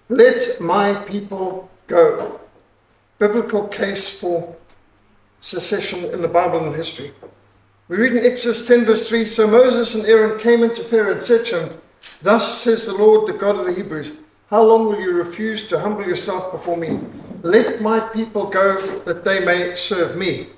Let my people go. Biblical case for secession in the Bible and history. We read in Exodus 10 verse 3, so Moses and Aaron came into Pharaoh and said to him, thus says the Lord, the God of the Hebrews, how long will you refuse to humble yourself before me? Let my people go that they may serve me.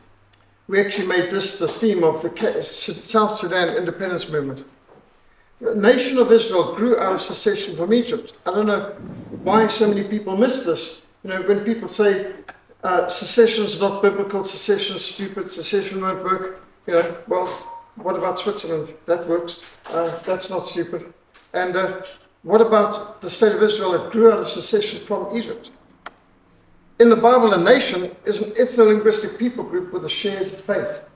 We actually made this the theme of the South Sudan independence movement. The nation of Israel grew out of secession from Egypt. I don't know why so many people miss this. You know, when people say secession is not biblical, secession is stupid, secession won't work, you know, well, what about Switzerland? That works. That's not stupid. And what about the state of Israel that grew out of secession from Egypt? In the Bible, a nation is an ethno-linguistic people group with a shared faith.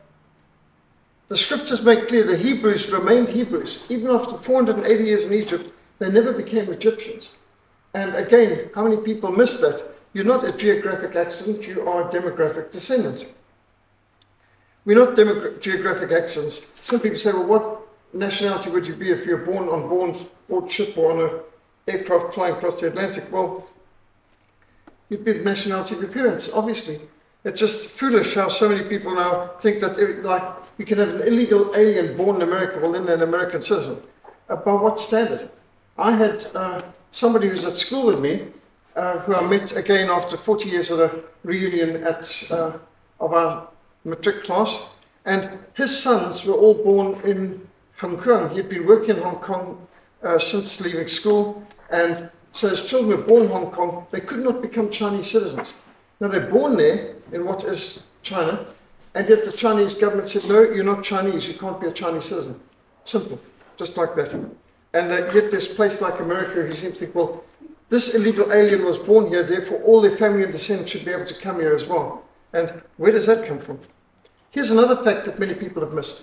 The scriptures make clear the Hebrews remained Hebrews. Even after 480 years in Egypt, they never became Egyptians. And again, how many people miss that? You're not a geographic accident, you are a demographic descendant. We're not geographic accidents. Some people say, well, what nationality would you be if you're born on board ship or on an aircraft flying across the Atlantic? Well, you'd be the nationality of your parents, obviously. It's just foolish how so many people now think that, like, you can have an illegal alien born in America, well, then they're an American citizen. By what standard? I had somebody who's at school with me, who I met again after 40 years at a reunion of our matric class, and his sons were all born in Hong Kong. He'd been working in Hong Kong since leaving school, and so his children were born in Hong Kong. They could not become Chinese citizens. Now they're born there in what is China, and yet the Chinese government said, no, you're not Chinese, you can't be a Chinese citizen. Simple, just like that. And yet there's a place like America who seems to think, well, this illegal alien was born here, therefore all their family and descendants should be able to come here as well. And where does that come from? Here's another fact that many people have missed.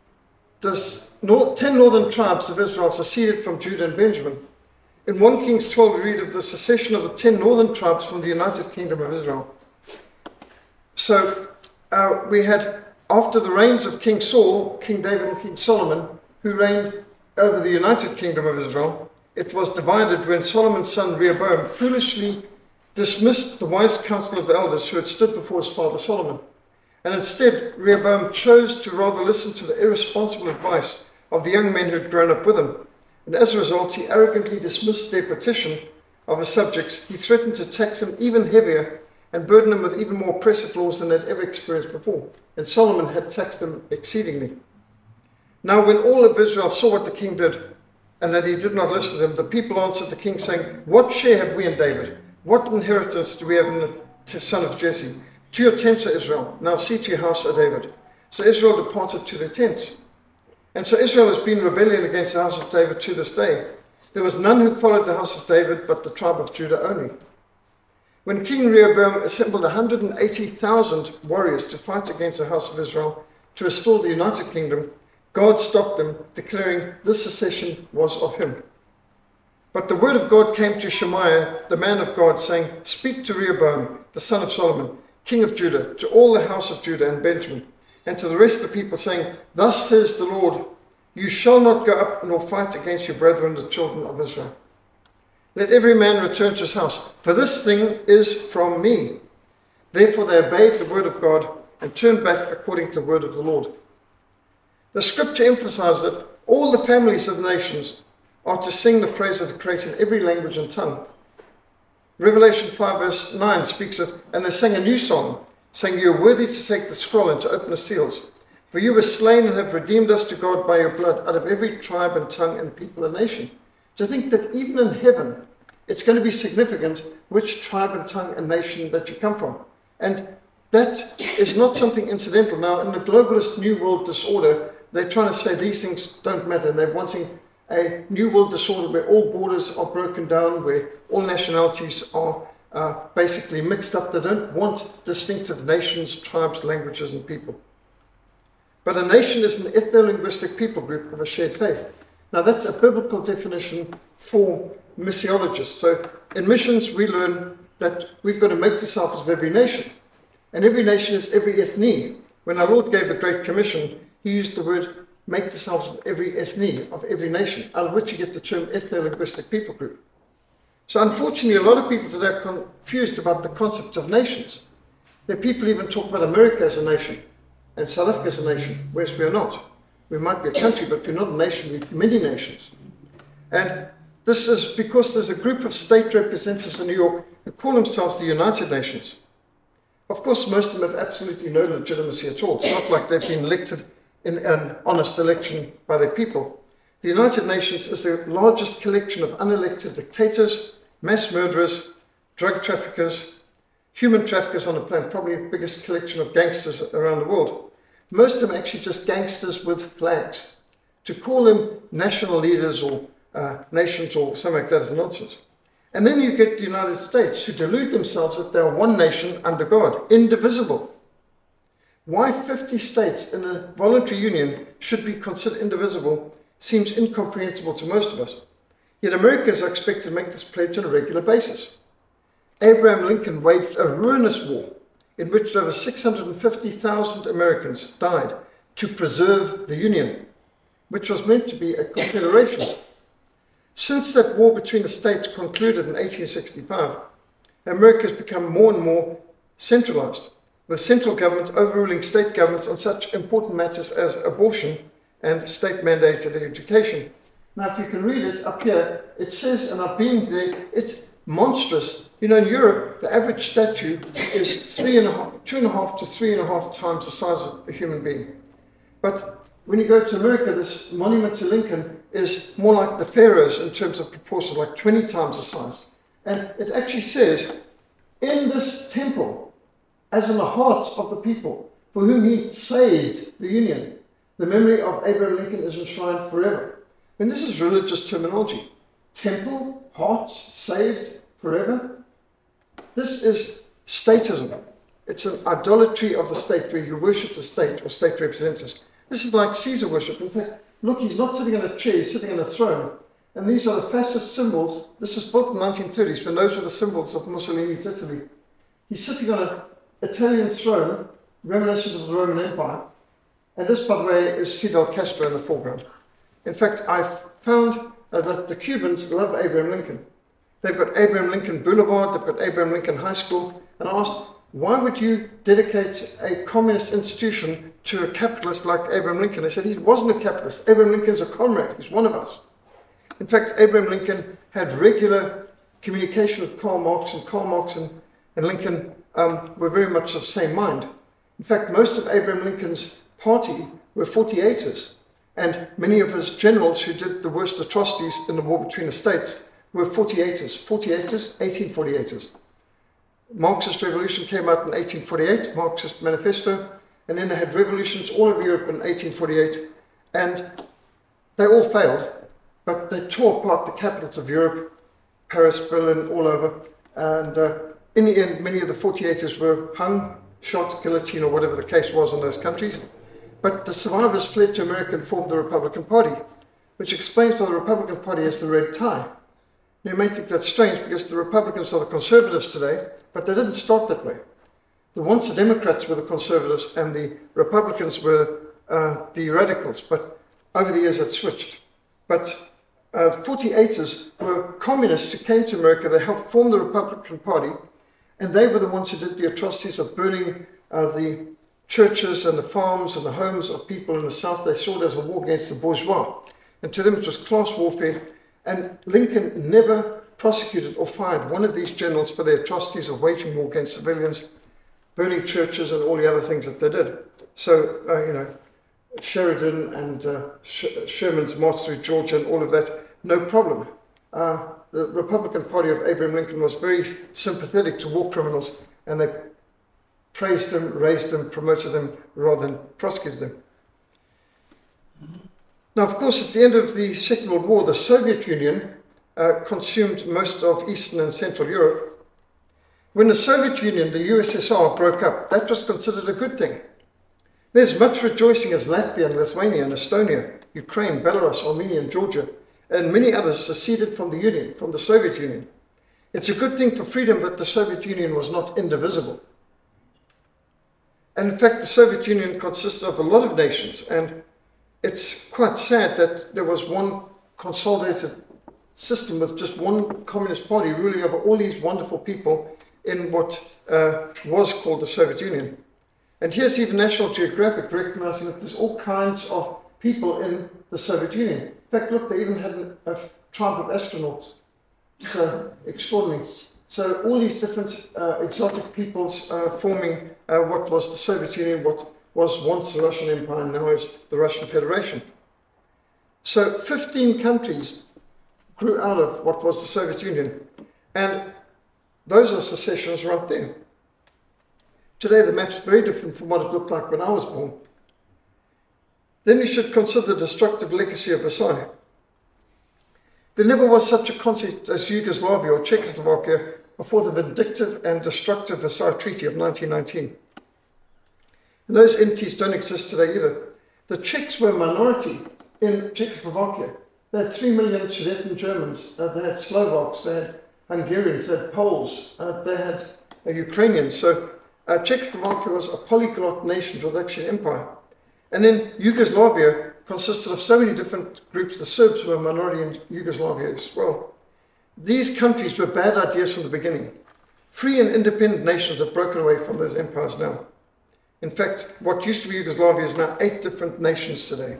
10 northern tribes of Israel seceded from Judah and Benjamin. In 1 Kings 12, we read of the secession of the 10 northern tribes from the United Kingdom of Israel. So we had, after the reigns of King Saul, King David and King Solomon, who reigned over the United Kingdom of Israel, it was divided when Solomon's son Rehoboam foolishly dismissed the wise counsel of the elders who had stood before his father Solomon. And instead, Rehoboam chose to rather listen to the irresponsible advice of the young men who had grown up with him. And as a result, he arrogantly dismissed their petition of his subjects. He threatened to tax them even heavier and burden them with even more oppressive laws than they'd ever experienced before. And Solomon had taxed them exceedingly. Now, when all of Israel saw what the king did, and that he did not listen to them, the people answered the king, saying, what share have we in David? What inheritance do we have in the son of Jesse? To your tents, O Israel. Now see to your house, O David. So Israel departed to their tents. And so Israel has been rebellion against the house of David to this day. There was none who followed the house of David, but the tribe of Judah only. When King Rehoboam assembled 180,000 warriors to fight against the house of Israel to restore the United Kingdom, God stopped them, declaring this secession was of him. But the word of God came to Shemaiah, the man of God, saying, speak to Rehoboam, the son of Solomon, king of Judah, to all the house of Judah and Benjamin, and to the rest of the people, saying, thus says the Lord, you shall not go up nor fight against your brethren, the children of Israel. Let every man return to his house, for this thing is from me. Therefore they obeyed the word of God and turned back according to the word of the Lord. The scripture emphasizes that all the families of the nations are to sing the praise of the Creator in every language and tongue. Revelation 5 verse 9 speaks of, and they sang a new song, saying, you are worthy to take the scroll and to open the seals. For you were slain and have redeemed us to God by your blood out of every tribe and tongue and people and nation. To think that even in heaven, it's going to be significant which tribe and tongue and nation that you come from. And that is not something incidental. Now, in the globalist New World disorder, they're trying to say these things don't matter. And they're wanting a New World disorder where all borders are broken down, where all nationalities are basically mixed up. They don't want distinctive nations, tribes, languages, and people. But a nation is an ethno-linguistic people group of a shared faith. Now, that's a biblical definition for missiologists. So in missions, we learn that we've got to make disciples of every nation. And every nation is every ethne. When our Lord gave the Great Commission, he used the word make disciples of every ethne, of every nation, out of which you get the term ethno-linguistic people group. So unfortunately, a lot of people today are confused about the concept of nations. There are people even talk about America as a nation and South Africa as a nation, whereas we are not. We might be a country, but we're not a nation with many nations. And this is because there's a group of state representatives in New York who call themselves the United Nations. Of course, most of them have absolutely no legitimacy at all. It's not like they've been elected in an honest election by their people. The United Nations is the largest collection of unelected dictators, mass murderers, drug traffickers, human traffickers on the planet, probably the biggest collection of gangsters around the world. Most of them are actually just gangsters with flags. To call them national leaders or nations or something like that is nonsense. And then you get the United States, who delude themselves that they are one nation under God, indivisible. Why 50 states in a voluntary union should be considered indivisible seems incomprehensible to most of us. Yet Americans are expected to make this pledge on a regular basis. Abraham Lincoln waged a ruinous war in which over 650,000 Americans died to preserve the Union, which was meant to be a confederation. Since that war between the states concluded in 1865, America has become more and more centralized, with central government overruling state governments on such important matters as abortion and state-mandated education. Now, if you can read it up here, it says, and I've been there, it's monstrous. You know, in Europe, the average statue is 2.5 to 3.5 times the size of a human being. But when you go to America, this monument to Lincoln is more like the pharaohs in terms of proportions, like 20 times the size. And it actually says, in this temple, as in the hearts of the people for whom he saved the Union, the memory of Abraham Lincoln is enshrined forever. And this is religious terminology. Temple, hearts, saved forever. This is statism. It's an idolatry of the state where you worship the state or state representatives. This is like Caesar worship. In fact, look, he's not sitting on a chair, he's sitting on a throne. And these are the fascist symbols. This was built in the 1930s, but those were the symbols of Mussolini's Italy. He's sitting on an Italian throne, reminiscent of the Roman Empire. And this, by the way, is Fidel Castro in the foreground. In fact, I found that the Cubans love Abraham Lincoln. They've got Abraham Lincoln Boulevard, they've got Abraham Lincoln High School. And I asked, why would you dedicate a communist institution to a capitalist like Abraham Lincoln? They said he wasn't a capitalist. Abraham Lincoln's a comrade. He's one of us. In fact, Abraham Lincoln had regular communication with Karl Marx, and Karl Marx and Lincoln were very much of the same mind. In fact, most of Abraham Lincoln's party were 48ers, and many of his generals who did the worst atrocities in the war between the states were 48ers. 1848ers. Marxist Revolution came out in 1848, Marxist Manifesto, and then they had revolutions all over Europe in 1848, and they all failed, but they tore apart the capitals of Europe, Paris, Berlin, all over, and in the end, many of the 48ers were hung, shot, guillotine, or whatever the case was in those countries. But the survivors fled to America and formed the Republican Party, which explains why the Republican Party has the red tie. Now, you may think that's strange because the Republicans are the conservatives today, but they didn't start that way. Once the Democrats were the conservatives and the Republicans were the radicals, but over the years it switched. But 48ers were communists who came to America. They helped form the Republican Party, and they were the ones who did the atrocities of burning the churches and the farms and the homes of people in the South. They saw it as a war against the bourgeois. And to them it was class warfare. And Lincoln never prosecuted or fired one of these generals for their atrocities of waging war against civilians, burning churches and all the other things that they did. So, Sheridan and Sherman's march through Georgia and all of that, no problem. The Republican Party of Abraham Lincoln was very sympathetic to war criminals, and they praised them, raised them, promoted them, rather than prosecuted them. Now, of course, at the end of the Second World War, the Soviet Union consumed most of Eastern and Central Europe. When the Soviet Union, the USSR, broke up, that was considered a good thing. There's much rejoicing as Latvia and Lithuania and Estonia, Ukraine, Belarus, Armenia and Georgia, and many others seceded from the Union, from the Soviet Union. It's a good thing for freedom that the Soviet Union was not indivisible. And in fact, the Soviet Union consisted of a lot of nations, and it's quite sad that there was one consolidated system with just one communist party ruling over all these wonderful people in what was called the Soviet Union. And here's even National Geographic recognizing that there's all kinds of people in the Soviet Union. In fact, look, they even had a tribe of astronauts. So extraordinary. So all these different exotic peoples forming what was the Soviet Union, what was once the Russian Empire, and now is the Russian Federation. So 15 countries grew out of what was the Soviet Union. And those are secessions right there. Today the map's very different from what it looked like when I was born. Then we should consider the destructive legacy of Versailles. There never was such a concept as Yugoslavia or Czechoslovakia before the vindictive and destructive Versailles Treaty of 1919. And those entities don't exist today either. The Czechs were a minority in Czechoslovakia. They had 3 million Sudeten Germans, they had Slovaks, they had Hungarians, they had Poles, they had Ukrainians. So Czechoslovakia was a polyglot nation. It was actually an empire. And then Yugoslavia consisted of so many different groups. The Serbs were a minority in Yugoslavia as well. These countries were bad ideas from the beginning. Free and independent nations have broken away from those empires now. In fact, what used to be Yugoslavia is now 8 different nations today.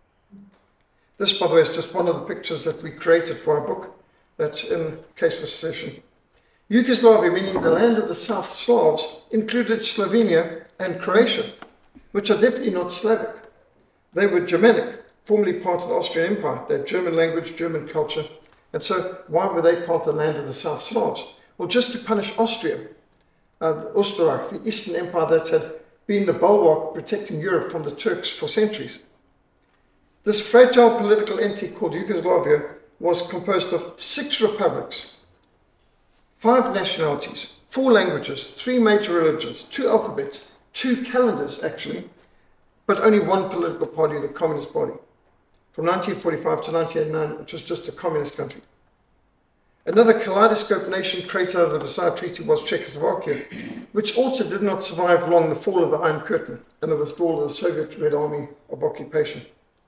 This, by the way, is just one of the pictures that we created for our book that's in Case for Secession. Yugoslavia, meaning the land of the South Slavs, included Slovenia and Croatia, which are definitely not Slavic. They were Germanic, formerly part of the Austrian Empire. They had German language, German culture. And so why were they part of the land of the South Slavs? Well, just to punish Austria, Österreich, the Eastern Empire that had been the bulwark protecting Europe from the Turks for centuries. This fragile political entity called Yugoslavia was composed of 6 republics, 5 nationalities, 4 languages, 3 major religions, 2 alphabets, 2 calendars actually, but only one political party, the Communist Party, from 1945 to 1989, which was just a communist country. Another kaleidoscope nation created out of the Versailles Treaty was Czechoslovakia, which also did not survive long the fall of the Iron Curtain and the withdrawal of the Soviet Red Army of occupation.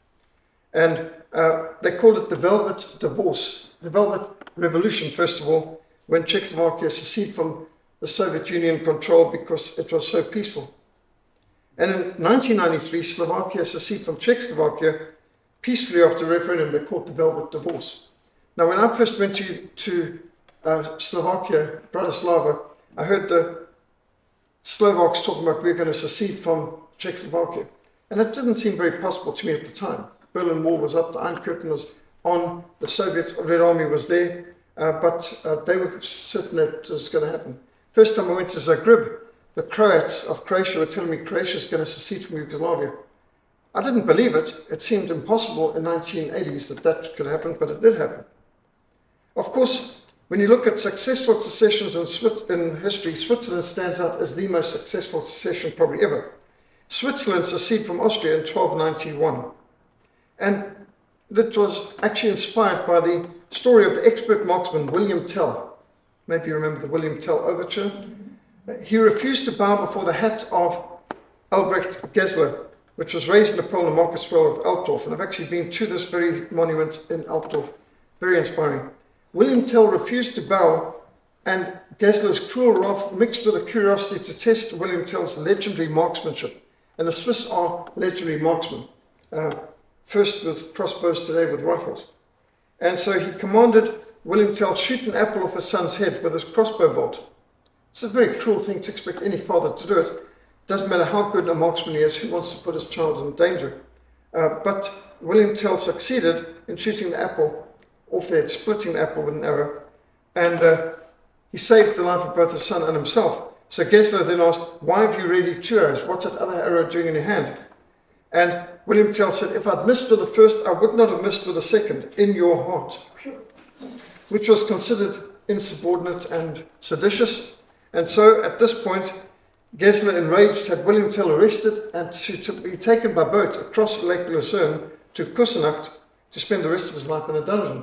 And they called it the Velvet Divorce, the Velvet Revolution, first of all, when Czechoslovakia seceded from the Soviet Union control because it was so peaceful. And in 1993, Slovakia seceded from Czechoslovakia peacefully after a referendum they called the Velvet Divorce. Now, when I first went to Slovakia, Bratislava, I heard the Slovaks talking about we're going to secede from Czechoslovakia. And that didn't seem very possible to me at the time. Berlin Wall was up, the Iron Curtain was on, the Soviet Red Army was there, but they were certain that it was going to happen. First time I went to Zagreb, the Croats of Croatia were telling me Croatia is going to secede from Yugoslavia. I didn't believe it. It seemed impossible in the 1980s that could happen, but it did happen. Of course, when you look at successful secessions in history, Switzerland stands out as the most successful secession probably ever. Switzerland seceded from Austria in 1291. And that was actually inspired by the story of the expert marksman William Tell. Maybe you remember the William Tell overture. He refused to bow before the hat of Albrecht Gesler, which was raised in the Poland market square of Altdorf. And I've actually been to this very monument in Altdorf. Very inspiring. William Tell refused to bow, and Gesler's cruel wrath mixed with a curiosity to test William Tell's legendary marksmanship. And the Swiss are legendary marksmen. First with crossbows, today with rifles. And so he commanded William Tell shoot an apple off his son's head with his crossbow bolt. It's a very cruel thing to expect any father to do it. Doesn't matter how good a marksman he is, who wants to put his child in danger. But William Tell succeeded in shooting the apple off their head, splitting the apple with an arrow. And he saved the life of both his son and himself. So Gesler then asked, why have you ready 2 arrows? What's that other arrow doing in your hand? And William Tell said, if I'd missed with the first, I would not have missed with the second, in your heart. Which was considered insubordinate and seditious. And so at this point, Gesler, enraged, had William Tell arrested and to be taken by boat across Lake Lucerne to Kusenacht to spend the rest of his life in a dungeon.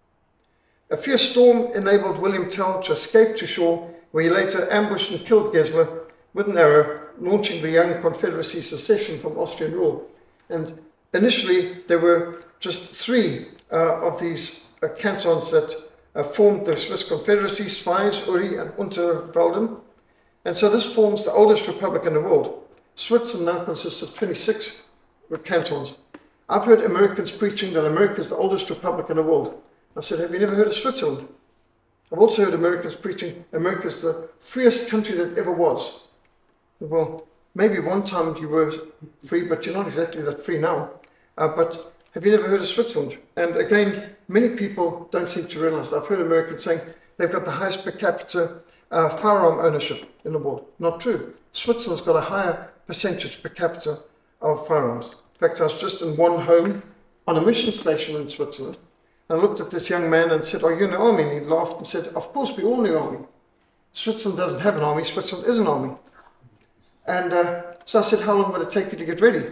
A fierce storm enabled William Tell to escape to shore, where he later ambushed and killed Gesler with an arrow, launching the young Confederacy secession from Austrian rule. And initially, there were just 3 of these cantons that formed the Swiss Confederacy, Schwyz, Uri, and Unterwalden. And so this forms the oldest republic in the world. Switzerland now consists of 26 cantons. I've heard Americans preaching that America is the oldest republic in the world. I said, have you never heard of Switzerland? I've also heard Americans preaching America is the freest country that ever was. Well, maybe one time you were free, but you're not exactly that free now. But have you never heard of Switzerland? And again, many people don't seem to realize that. I've heard Americans saying they've got the highest per capita firearm ownership in the world. Not true. Switzerland's got a higher percentage per capita of firearms. In fact, I was just in one home on a mission station in Switzerland. And I looked at this young man and said, are you in the army? And he laughed and said, of course, we're all in the army. Switzerland doesn't have an army. Switzerland is an army. And so I said, how long would it take you to get ready?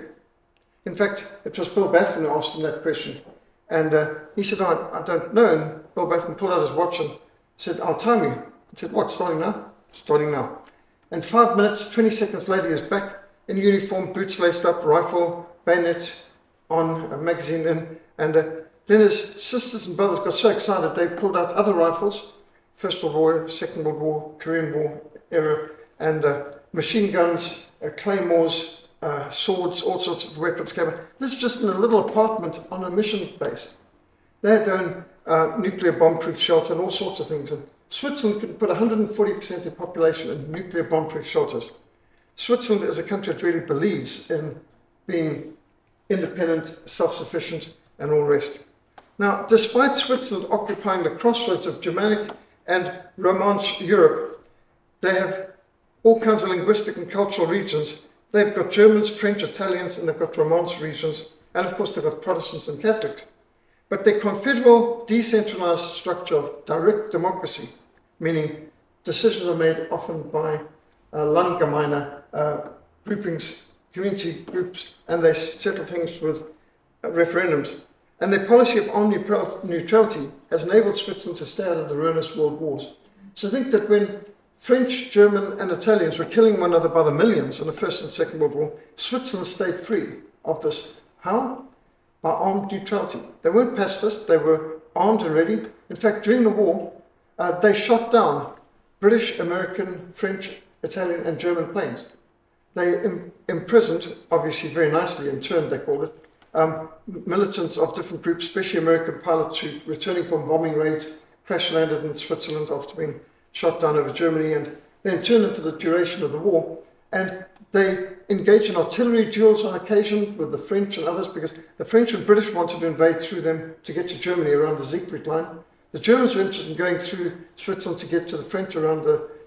In fact, it was Bill Bathman who asked him that question. And he said, I don't know. And Bill Bathman pulled out his watch and said, I'll time you. I said, what, starting now? Starting now. And 5 minutes, 20 seconds later, he was back in uniform, boots laced up, rifle, bayonet on, a magazine in. And then his sisters and brothers got so excited, they pulled out other rifles, First World War, Second World War, Korean War era, and machine guns, claymores, swords, all sorts of weapons came out. This is just in a little apartment on a mission base. They had their own nuclear bomb-proof shelter and all sorts of things. And Switzerland can put 140% of the population in nuclear bomb-proof shelters. Switzerland is a country that really believes in being independent, self-sufficient, and all the rest. Now, despite Switzerland occupying the crossroads of Germanic and Romance Europe, they have all kinds of linguistic and cultural regions. They've got Germans, French, Italians, and they've got Romance regions. And of course, they've got Protestants and Catholics. But their confederal, decentralized structure of direct democracy, meaning decisions are made often by Landgemeine groupings, community groups, and they settle things with referendums. And their policy of armed neutrality has enabled Switzerland to stay out of the ruinous world wars. So think that when French, German, and Italians were killing one another by the millions in the First and Second World War, Switzerland stayed free of this. How? By armed neutrality. They weren't pacifists, they were armed and ready. In fact, during the war, they shot down British, American, French, Italian, and German planes. They imprisoned, obviously very nicely interned, they called it, militants of different groups, especially American pilots who, returning from bombing raids, crash landed in Switzerland after being shot down over Germany, and they interned them for the duration of the war. And they engaged in artillery duels on occasion with the French and others, because the French and British wanted to invade through them to get to Germany around the Siegfried Line. The Germans were interested in going through Switzerland to get to the French around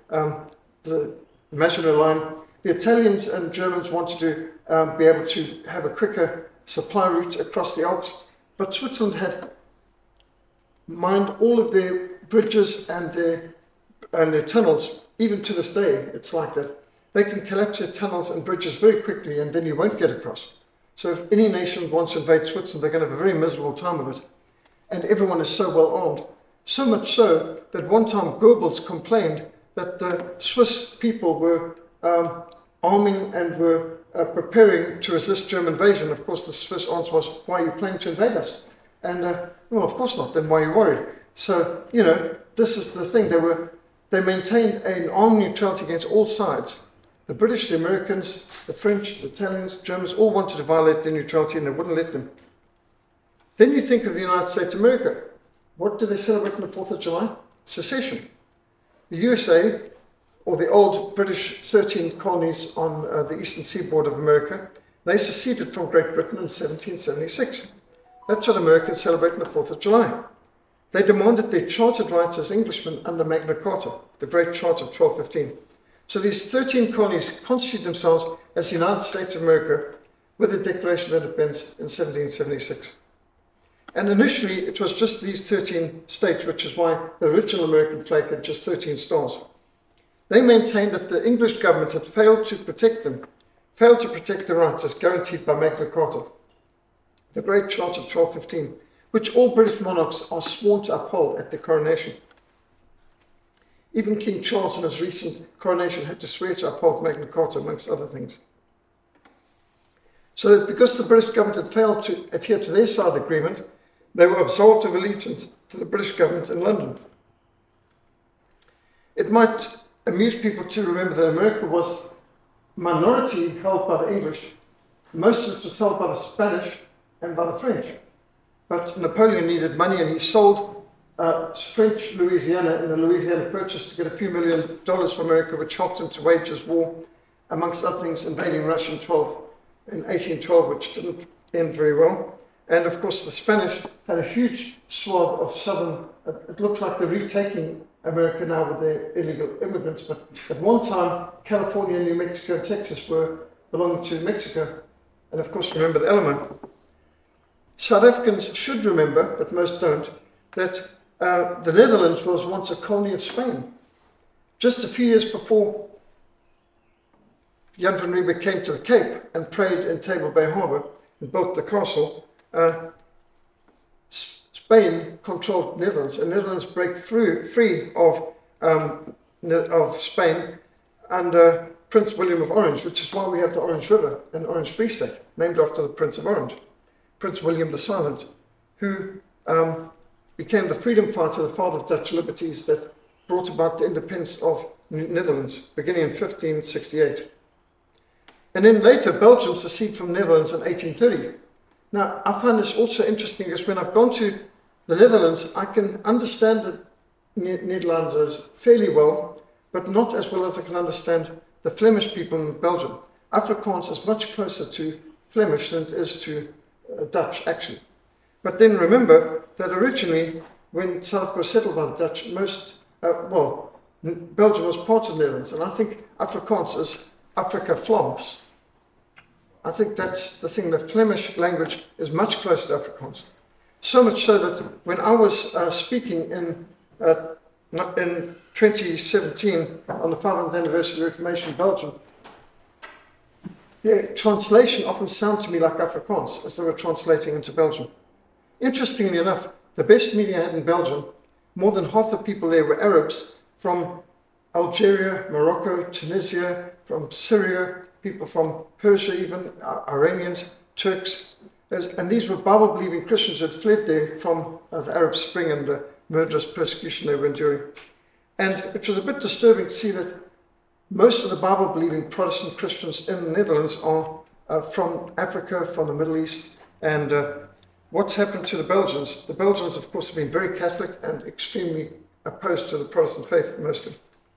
the Maginot Line. The Italians and Germans wanted to be able to have a quicker supply route across the Alps, but Switzerland had mined all of their bridges and their tunnels. Even to this day, it's like that. They can collapse their tunnels and bridges very quickly, and then you won't get across. So if any nation wants to invade Switzerland, they're going to have a very miserable time of it. And everyone is so well armed. So much so that one time Goebbels complained that the Swiss people were arming and were preparing to resist German invasion. Of course, the Swiss answer was, why are you planning to invade us? And, well, of course not, then why are you worried? So, this is the thing. They maintained an armed neutrality against all sides. The British, the Americans, the French, the Italians, Germans, all wanted to violate their neutrality, and they wouldn't let them. Then you think of the United States of America. What do they celebrate on the 4th of July? Secession. The USA, or the old British 13 colonies on the eastern seaboard of America, they seceded from Great Britain in 1776. That's what Americans celebrate on the 4th of July. They demanded their chartered rights as Englishmen under Magna Carta, the Great Charter of 1215. So these 13 colonies constituted themselves as the United States of America with the Declaration of Independence in 1776. And initially, it was just these 13 states, which is why the original American flag had just 13 stars. They maintained that the English government had failed to protect their rights as guaranteed by Magna Carta, the Great Charter of 1215, which all British monarchs are sworn to uphold at their coronation. Even King Charles in his recent coronation had to swear to uphold Magna Carta, amongst other things. So that because the British government had failed to adhere to their side of the agreement, they were absolved of allegiance to the British government in London. It might amuse people to remember that America was minority held by the English. Most of it was held by the Spanish and by the French. But Napoleon needed money, and he sold French Louisiana in the Louisiana Purchase to get a few $1 million for America, which helped him to wage his war, amongst other things, invading Russia in 1812, which didn't end very well. And of course, the Spanish had a huge swath of southern, it looks like they're retaking America now with their illegal immigrants, but at one time, California, New Mexico, and Texas belonged to Mexico. And of course, remember the Alamo. South Africans should remember, but most don't, that the Netherlands was once a colony of Spain. Just a few years before Jan van Riebeeck came to the Cape and prayed in Table Bay Harbour and built the castle, Spain controlled the Netherlands, and Netherlands break free of Spain under Prince William of Orange, which is why we have the Orange River and Orange Free State, named after the Prince of Orange, Prince William the Silent, who became the freedom fighter, the father of Dutch liberties that brought about the independence of Netherlands, beginning in 1568. And then later, Belgium seceded from the Netherlands in 1830. Now, I find this also interesting because when I've gone to the Netherlands, I can understand the Netherlanders fairly well, but not as well as I can understand the Flemish people in Belgium. Afrikaans is much closer to Flemish than it is to Dutch, actually. But then remember that originally, when South Africa was settled by the Dutch, Belgium was part of the Netherlands, and I think Afrikaans is Afrika Vlaams. I think that's the thing. The Flemish language is much closer to Afrikaans. So much so that when I was speaking in 2017 on the 500th anniversary of the Reformation in Belgium, the translation often sounded to me like Afrikaans as they were translating into Belgium. Interestingly enough, the best meeting I had in Belgium, more than half the people there were Arabs from Algeria, Morocco, Tunisia, from Syria, people from Persia even, Iranians, Turks. And these were Bible-believing Christians who had fled there from the Arab Spring and the murderous persecution they were enduring. And it was a bit disturbing to see that most of the Bible-believing Protestant Christians in the Netherlands are from Africa, from the Middle East. And what's happened to the Belgians? The Belgians, of course, have been very Catholic and extremely opposed to the Protestant faith, mostly.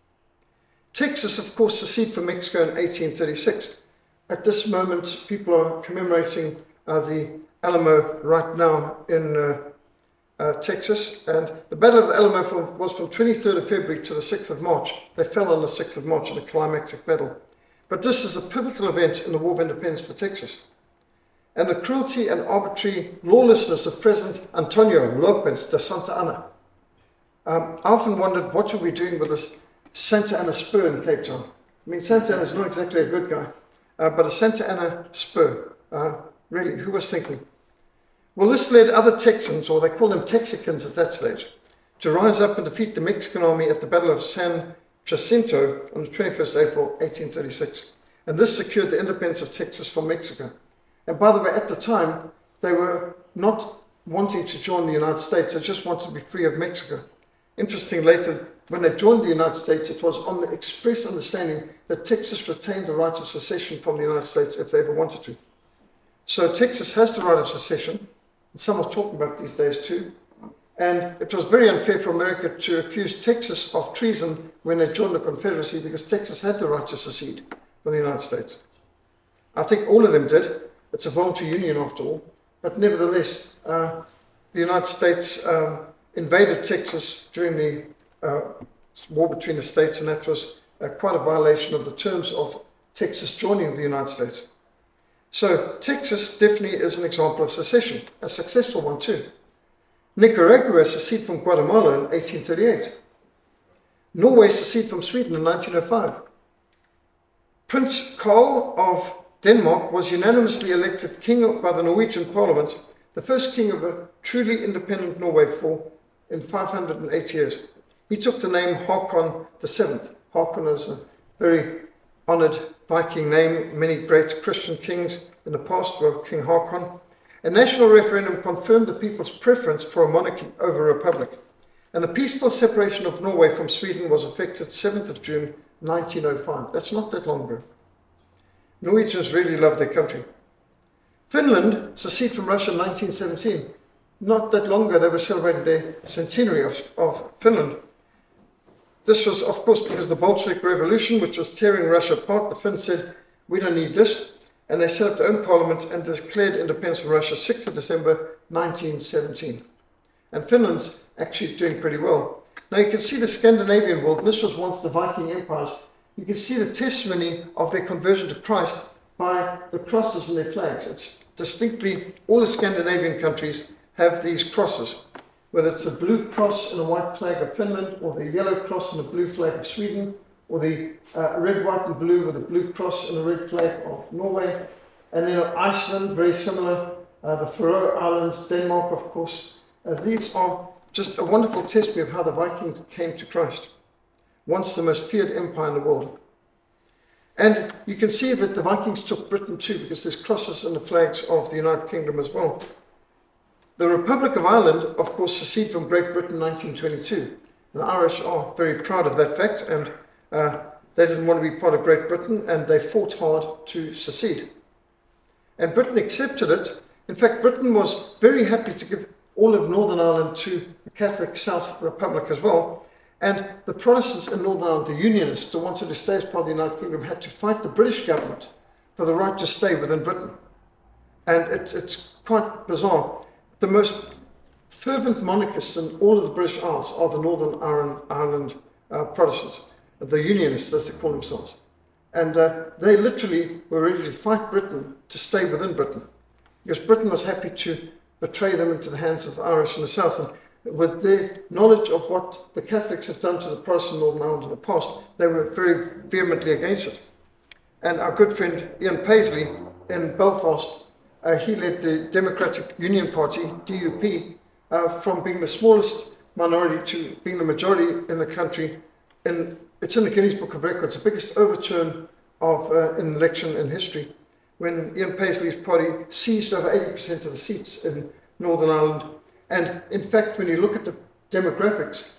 Texas, of course, seceded from Mexico in 1836. At this moment, people are commemorating the Alamo right now in Texas. And the Battle of the Alamo was from 23rd of February to the 6th of March. They fell on the 6th of March in a climactic battle. But this is a pivotal event in the War of Independence for Texas. And the cruelty and arbitrary lawlessness of President Antonio Lopez de Santa Anna. I often wondered, what were we doing with this Santa Ana spur in Cape Town? I mean, Santa Ana is not exactly a good guy, but a Santa Ana spur, really, who was thinking? Well, this led other Texans, or they called them Texicans at that stage, to rise up and defeat the Mexican army at the Battle of San Jacinto on the 21st April, 1836. And this secured the independence of Texas from Mexico. And by the way, at the time, they were not wanting to join the United States, they just wanted to be free of Mexico. Interesting, later, when they joined the United States, it was on the express understanding that Texas retained the right of secession from the United States if they ever wanted to. So Texas has the right of secession, and some are talking about it these days too. And it was very unfair for America to accuse Texas of treason when they joined the Confederacy, because Texas had the right to secede from the United States. I think all of them did. It's a voluntary union after all. But nevertheless, the United States invaded Texas during the war between the states, and that was quite a violation of the terms of Texas joining the United States. So Texas definitely is an example of secession, a successful one too. Nicaragua seceded from Guatemala in 1838. Norway seceded from Sweden in 1905. Prince Carl of Denmark was unanimously elected king by the Norwegian Parliament, the first king of a truly independent Norway in 508 years. He took the name Håkon VII. Håkon is a very honored Viking name. Many great Christian kings in the past were King Håkon. A national referendum confirmed the people's preference for a monarchy over a republic. And the peaceful separation of Norway from Sweden was effected 7th of June 1905. That's not that long ago. Norwegians really love their country. Finland seceded from Russia in 1917. Not that long ago, they were celebrating their centenary of Finland. This was, of course, because the Bolshevik Revolution, which was tearing Russia apart. The Finns said, we don't need this. And they set up their own parliament and declared independence from Russia 6th of December 1917. And Finland's actually doing pretty well. Now you can see the Scandinavian world. This was once the Viking empires. You can see the testimony of their conversion to Christ by the crosses in their flags. It's distinctly, all the Scandinavian countries have these crosses, whether it's a blue cross and a white flag of Finland, or the yellow cross and a blue flag of Sweden, or the red, white and blue with a blue cross and a red flag of Norway. And then Iceland, very similar, the Faroe Islands, Denmark, of course. These are just a wonderful testimony of how the Vikings came to Christ, once the most feared empire in the world. And you can see that the Vikings took Britain too, because there's crosses in the flags of the United Kingdom as well. The Republic of Ireland, of course, seceded from Great Britain in 1922. The Irish are very proud of that fact, and they didn't want to be part of Great Britain, and they fought hard to secede. And Britain accepted it. In fact, Britain was very happy to give all of Northern Ireland to the Catholic South Republic as well. And the Protestants in Northern Ireland, the Unionists who wanted to stay as part of the United Kingdom, had to fight the British government for the right to stay within Britain. And it's quite bizarre. The most fervent monarchists in all of the British Isles are the Northern Ireland Protestants, the Unionists as they call themselves. And they literally were ready to fight Britain to stay within Britain, because Britain was happy to betray them into the hands of the Irish in the south. And with their knowledge of what the Catholics have done to the Protestant Northern Ireland in the past, they were very vehemently against it. And our good friend Ian Paisley in Belfast, he led the Democratic Union Party, DUP, from being the smallest minority to being the majority in the country. And it's in the Guinness Book of Records, the biggest overturn of an election in history, when Ian Paisley's party seized over 80% of the seats in Northern Ireland. And in fact, when you look at the demographics,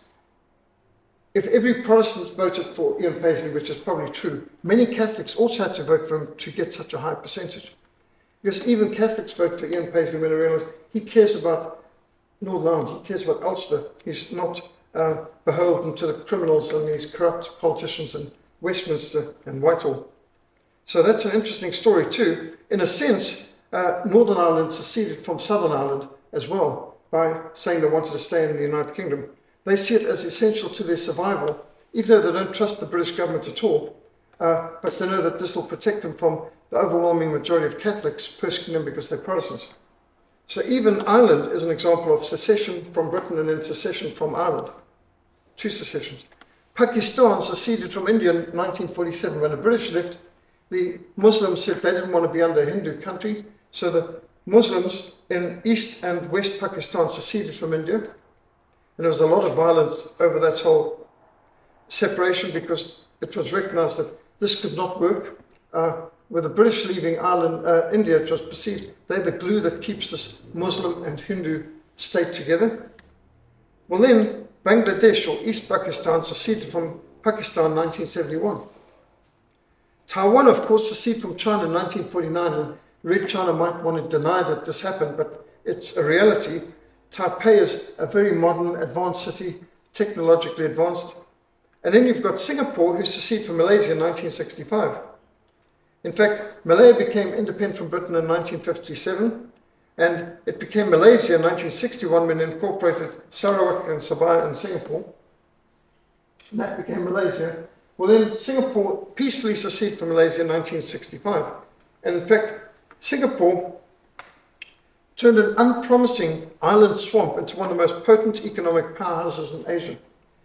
if every Protestant voted for Ian Paisley, which is probably true, many Catholics also had to vote for him to get such a high percentage. Because even Catholics vote for Ian Paisley when they realize he cares about Northern Ireland, he cares about Ulster. He's not beholden to the criminals and these corrupt politicians in Westminster and Whitehall. So that's an interesting story too. In a sense, Northern Ireland seceded from Southern Ireland as well by saying they wanted to stay in the United Kingdom. They see it as essential to their survival, even though they don't trust the British government at all. But they know that this will protect them from the overwhelming majority of Catholics persecuting them because they're Protestants. So even Ireland is an example of secession from Britain and then secession from Ireland. Two secessions. Pakistan seceded from India in 1947. When the British left, the Muslims said they didn't want to be under a Hindu country. So the Muslims in East and West Pakistan seceded from India. And there was a lot of violence over that whole separation because it was recognized that this could not work. With the British leaving Ireland, India, it was perceived they're the glue that keeps this Muslim and Hindu state together. Well then, Bangladesh or East Pakistan seceded from Pakistan in 1971. Taiwan, of course, seceded from China in 1949, and Red China might want to deny that this happened, but it's a reality. Taipei is a very modern, advanced city, technologically advanced. And then you've got Singapore, who seceded from Malaysia in 1965. In fact, Malaya became independent from Britain in 1957, and it became Malaysia in 1961 when it incorporated Sarawak and Sabah in Singapore. And that became Malaysia. Well, then Singapore peacefully seceded from Malaysia in 1965. And in fact, Singapore turned an unpromising island swamp into one of the most potent economic powerhouses in Asia.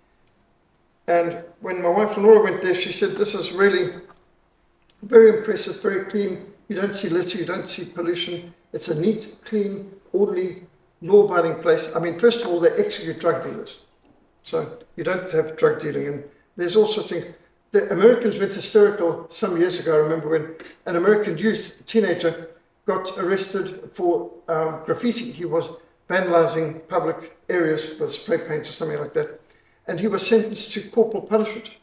And when my wife Lenora went there, she said, this is really very impressive, very clean. You don't see litter, you don't see pollution. It's a neat, clean, orderly, law-abiding place. I mean, first of all, they execute drug dealers. So you don't have drug dealing. And there's all sorts of things. The Americans went hysterical some years ago. I remember when an American youth, a teenager, got arrested for graffiti. He was vandalizing public areas with spray paint or something like that. And he was sentenced to corporal punishment,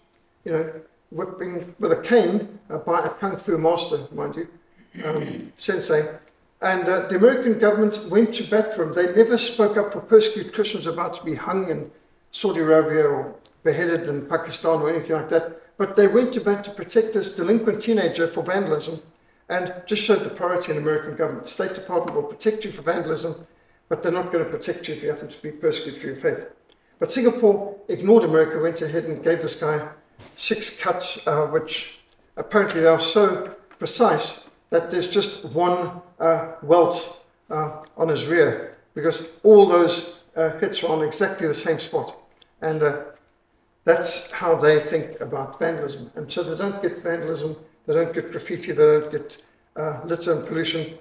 whipping with a cane by a kung fu master, mind you, sensei. And the American government went to bat for him. They never spoke up for persecuted Christians about to be hung in Saudi Arabia or beheaded in Pakistan or anything like that. But they went to bat to protect this delinquent teenager for vandalism and just showed the priority in the American government. The State Department will protect you for vandalism, but they're not going to protect you if you happen to be persecuted for your faith. But Singapore ignored America, went ahead and gave this guy 6 cuts, which apparently they are so precise that there's just one welt on his rear, because all those hits are on exactly the same spot. And that's how they think about vandalism. And so they don't get vandalism, they don't get graffiti, they don't get litter and pollution.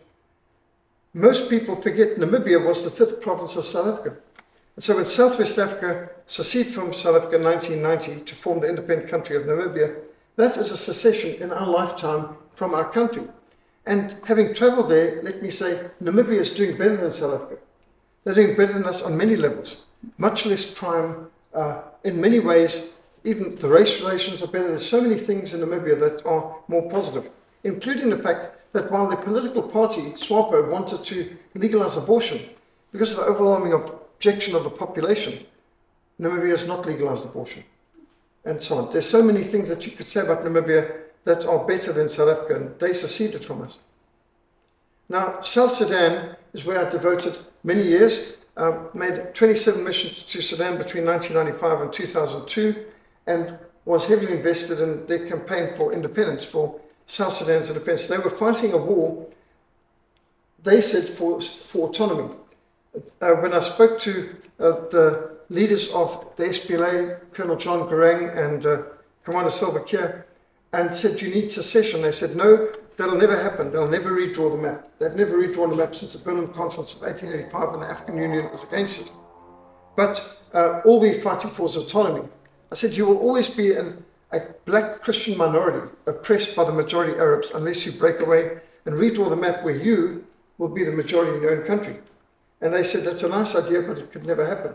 Most people forget Namibia was the 5th province of South Africa. And so when Southwest Africa seceded from South Africa in 1990 to form the independent country of Namibia, that is a secession in our lifetime from our country. And having travelled there, let me say, Namibia is doing better than South Africa. They're doing better than us on many levels. Much less crime, in many ways, even the race relations are better. There's so many things in Namibia that are more positive, including the fact that while the political party, SWAPO, wanted to legalize abortion, because of the overwhelming objection of the population, Namibia has not legalized abortion, and so on. There's so many things that you could say about Namibia that are better than South Africa, and they seceded from us. Now, South Sudan is where I devoted many years, made 27 missions to Sudan between 1995 and 2002, and was heavily invested in their campaign for independence, for South Sudan's independence. They were fighting a war, they said, for autonomy. When I spoke to the leaders of the SPLA, Colonel John Garang and Commander Salva Kiir, and said, you need secession. They said, no, that'll never happen. They'll never redraw the map. They've never redrawn the map since the Berlin Conference of 1885 when the African Union was against it. But all we're fighting for is autonomy. I said, you will always be a black Christian minority oppressed by the majority Arabs unless you break away and redraw the map where you will be the majority in your own country. And they said, that's a nice idea, but it could never happen.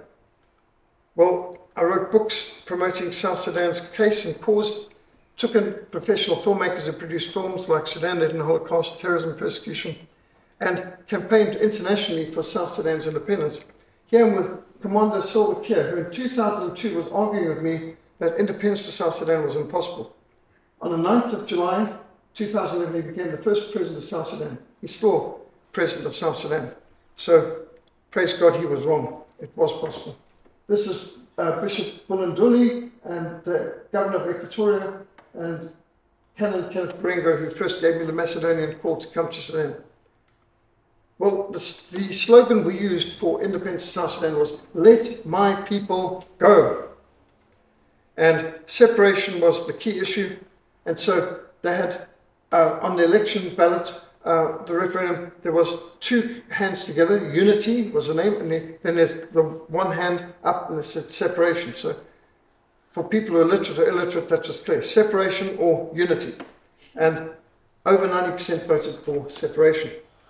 Well, I wrote books promoting South Sudan's case and cause, took in professional filmmakers who produced films like Sudan Led in the Holocaust, Terrorism, Persecution, and campaigned internationally for South Sudan's independence. Here I'm with Commander Salva Kiir, who in 2002 was arguing with me that independence for South Sudan was impossible. On the 9th of July 2011, he became the first president of South Sudan. He's still president of South Sudan. So, praise God, he was wrong. It was possible. This is Bishop Bulunduli and the governor of Equatoria and Canon Kenneth Berengo, who first gave me the Macedonian call to come to Sudan. Well, the slogan we used for independence of South Sudan was, let my people go. And separation was the key issue. And so they had, on the election ballot, the referendum, there was 2 hands together. Unity was the name, and then there's the one hand up, and it said separation. So for people who are literate or illiterate, that was clear. Separation or unity. And over 90% voted for separation.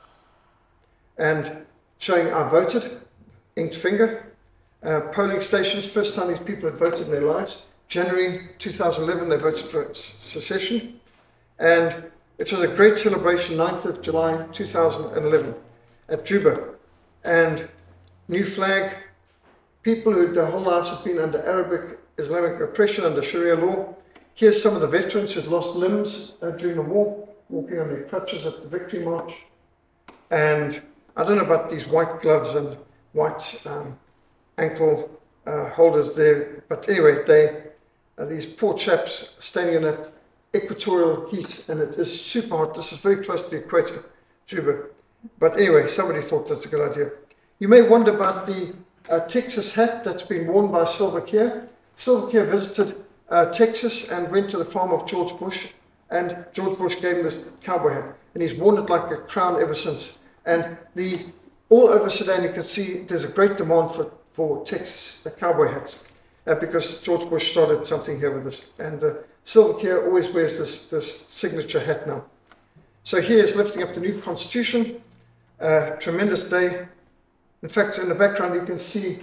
And showing I voted, inked finger. Polling stations, first time these people had voted in their lives. January 2011, they voted for secession. And it was a great celebration, 9th of July 2011 at Juba. And new flag, people who their whole lives have been under Arabic Islamic oppression, under Sharia law. Here's some of the veterans who'd lost limbs during the war, walking on their crutches at the Victory March. And I don't know about these white gloves and white ankle holders there, but anyway, these poor chaps standing in that equatorial heat, and it is super hot. This is very close to the equator, Juba. But anyway, somebody thought that's a good idea. You may wonder about the Texas hat that's been worn by Salva Kiir. Salva Kiir visited Texas and went to the farm of George Bush, and George Bush gave him this cowboy hat, and he's worn it like a crown ever since. And all over Sudan, you can see there's a great demand for Texas cowboy hats, because George Bush started something here with this. And Salva Kiir always wears this signature hat now. So here's lifting up the new constitution, tremendous day. In fact, in the background you can see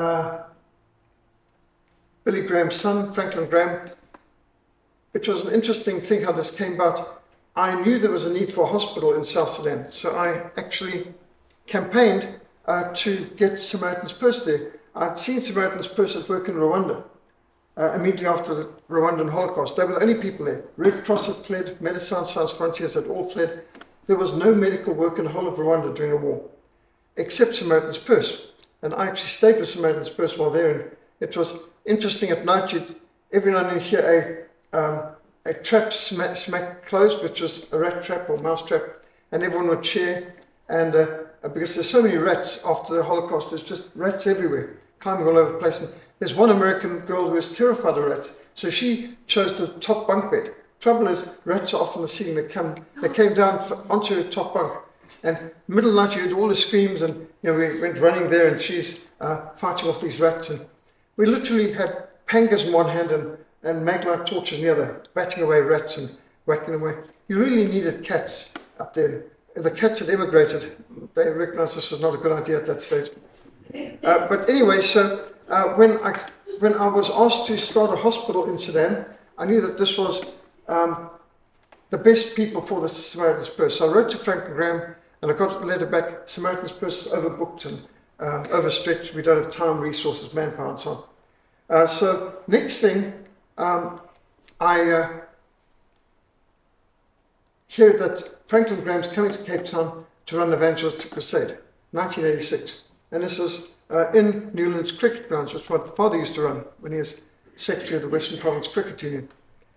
Billy Graham's son, Franklin Graham. It was an interesting thing how this came about. I knew there was a need for a hospital in South Sudan, so I actually campaigned to get Samaritan's Purse there. I'd seen Samaritan's Purse at work in Rwanda immediately after the Rwandan Holocaust. They were the only people there. Red Cross had fled, Médecins Sans Frontières had all fled. There was no medical work in the whole of Rwanda during the war, except Samaritan's Purse. And I actually stayed with Samaritan's Purse while there, and it was interesting at night. Every now and then hear a trap smack closed, which was a rat trap or mouse trap, and everyone would cheer. And because there's so many rats after the Holocaust, there's just rats everywhere, climbing all over the place. And there's one American girl who is terrified of rats, so she chose the top bunk bed. Trouble is, rats are often the scene. They came down onto her top bunk, and middle of the night you heard all the screams, and we went running there, and she's fighting off these rats. And we literally had pangas in one hand and maglite torches in the other, batting away rats and whacking them away. You really needed cats up there. The cats had immigrated. They recognized this was not a good idea at that stage. But anyway, so when I was asked to start a hospital in Sudan, I knew that this was the best people for the Samaritan's Purse. So I wrote to Franklin Graham, and I got a letter back. Samaritan's Purse is overbooked and overstretched. We don't have time, resources, manpower, and so on. So next thing, I hear that Franklin Graham's coming to Cape Town to run an evangelistic crusade, 1986. And this is in Newlands Cricket Grounds, which my father used to run when he was secretary of the Western Province Cricket Union.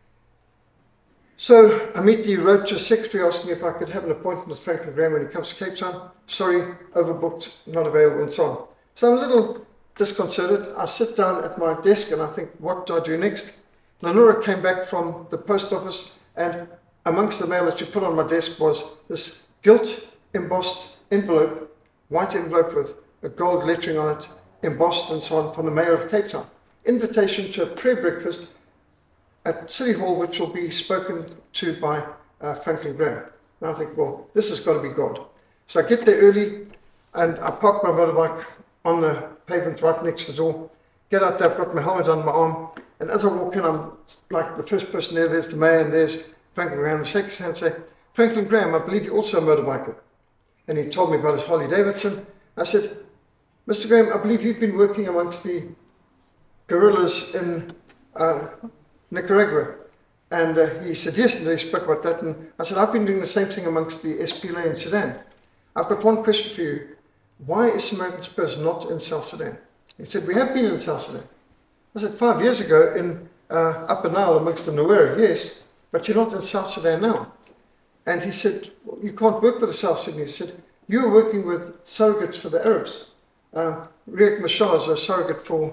So I meet the Rocha secretary asking if I could have an appointment with Franklin Graham when he comes to Cape Town. Sorry, overbooked, not available, and so on. So I'm a little disconcerted. I sit down at my desk and I think, what do I do next? Lenora came back from the post office, and amongst the mail that she put on my desk was this gilt embossed envelope, white envelope with a gold lettering on it, embossed and so on, from the mayor of Cape Town. Invitation to a prayer breakfast at City Hall, which will be spoken to by Franklin Graham. And I think, well, this has got to be God. So I get there early, and I park my motorbike on the pavement right next to the door, get out there, I've got my helmet on my arm, and as I walk in, I'm like the first person there. There's the mayor and there's Franklin Graham. I shake his hand and say, Franklin Graham, I believe you're also a motorbiker. And he told me about his Harley Davidson. I said, Mr. Graham, I believe you've been working amongst the guerrillas in Nicaragua. And he said, yes, and they spoke about that. And I said, I've been doing the same thing amongst the SPLA in Sudan. I've got one question for you. Why is Samaritan's Purse not in South Sudan? He said, we have been in South Sudan. I said, 5 years ago in Upper Nile amongst the Nuer, yes, but you're not in South Sudan now. And he said, well, you can't work with the South Sudanese. He said, you're working with surrogates for the Arabs. Riek Machar is a surrogate for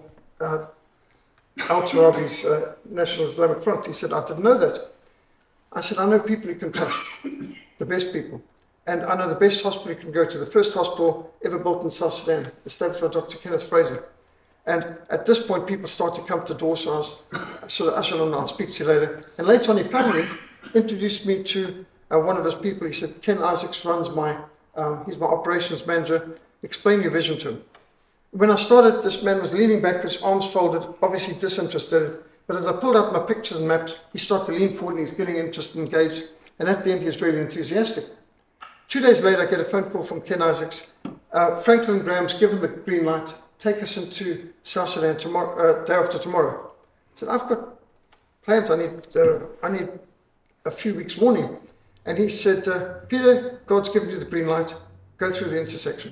Al-Turabi's National Islamic Front. He said, I didn't know that. I said, I know people you can trust, the best people. And I know the best hospital you can go to, the first hospital ever built in South Sudan, established by Dr. Kenneth Fraser. And at this point, people start to come to the door, so I was sort of ushered on, I'll speak to you later. And later on, he finally introduced me to one of his people. He said, Ken Isaacs runs he's my operations manager. Explain your vision to him. When I started, this man was leaning backwards, arms folded, obviously disinterested. But as I pulled out my pictures and maps, he started to lean forward and he's getting interested and engaged. And at the end, he was really enthusiastic. 2 days later, I get a phone call from Ken Isaacs. Franklin Graham's given the green light. Take us into South Sudan tomorrow, day after tomorrow. I said, I've got plans. I need a few weeks warning. And he said, Peter, God's given you the green light. Go through the intersection.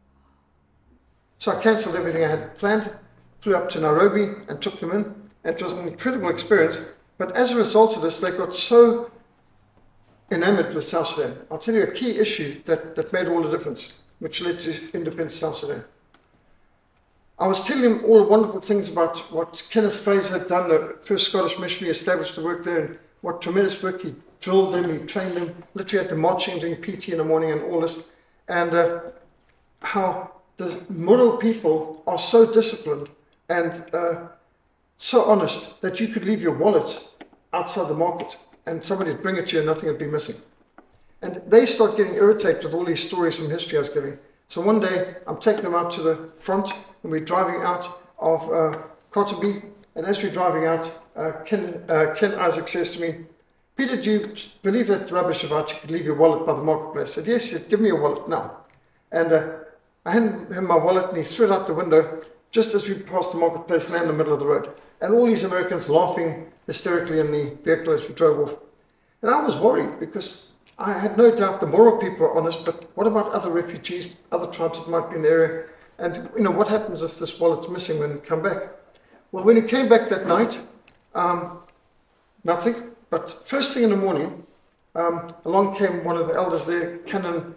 So I cancelled everything I had planned, flew up to Nairobi and took them in. And it was an incredible experience. But as a result of this, they got so enamored with South Sudan. I'll tell you a key issue that made all the difference, which led to independent South Sudan. I was telling him all the wonderful things about what Kenneth Fraser had done, the first Scottish missionary established to work there, and what tremendous work he drilled them, he trained them, literally at the marching, doing PT in the morning and all this, and how the Moro people are so disciplined and so honest that you could leave your wallet outside the market and somebody would bring it to you and nothing would be missing. And they start getting irritated with all these stories from history I was giving. So one day, I'm taking them out to the front, and we're driving out of Kotzebue. And as we're driving out, Ken Isaac says to me, "Peter, do you believe that rubbish about you could leave your wallet by the marketplace?" I said, "Yes." He said, "Give me your wallet now." And I handed him my wallet, and he threw it out the window just as we passed the marketplace and in the middle of the road. And all these Americans laughing hysterically in the vehicle as we drove off. And I was worried because I had no doubt the Moro people are honest, but what about other refugees, other tribes that might be in the area? And, what happens if this wallet's missing when we come back? Well, when he came back that night, nothing. But first thing in the morning, along came one of the elders there, Canon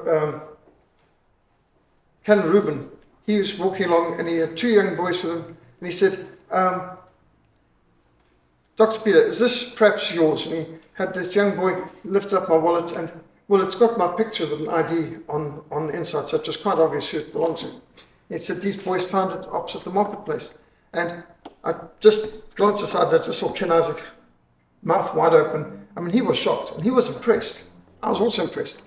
Reuben. He was walking along, and he had two young boys with him, and he said, "Dr. Peter, is this perhaps yours?" And he had this young boy lift up my wallet, and, well, it's got my picture with an ID on the inside, so it was quite obvious who it belonged to. And he said, "These boys found it opposite the marketplace." And I just glanced aside, I just saw Ken Isaac's mouth wide open. I mean, he was shocked, and he was impressed. I was also impressed.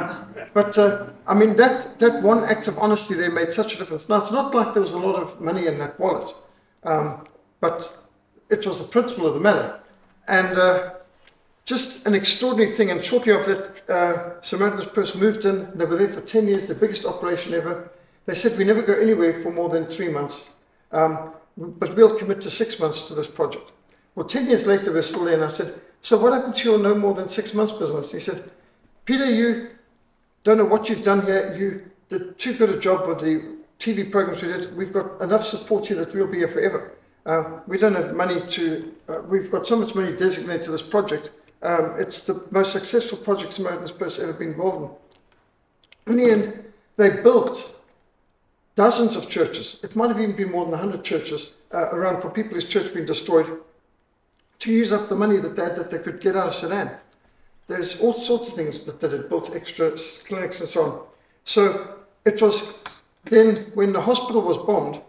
That one act of honesty there made such a difference. Now, it's not like there was a lot of money in that wallet, but it was the principle of the matter. And just an extraordinary thing. And shortly after that, Samaritan's Purse moved in. They were there for 10 years, the biggest operation ever. They said, "We never go anywhere for more than 3 months, but we'll commit to 6 months to this project." Well, 10 years later, we're still there. And I said, "So what happened to your no more than 6 months business?" He said, "Peter, you don't know what you've done here. You did too good a job with the TV programs we did. We've got enough support here that we'll be here forever. We don't have money we've got so much money designated to this project. It's the most successful project Samaritan's Purse ever been involved in." In the end, they built dozens of churches. It might have even been more than 100 churches around for people whose church had been destroyed, to use up the money that they had that they could get out of Sudan. There's all sorts of things that they had built, extra clinics and so on. So it was then when the hospital was bombed,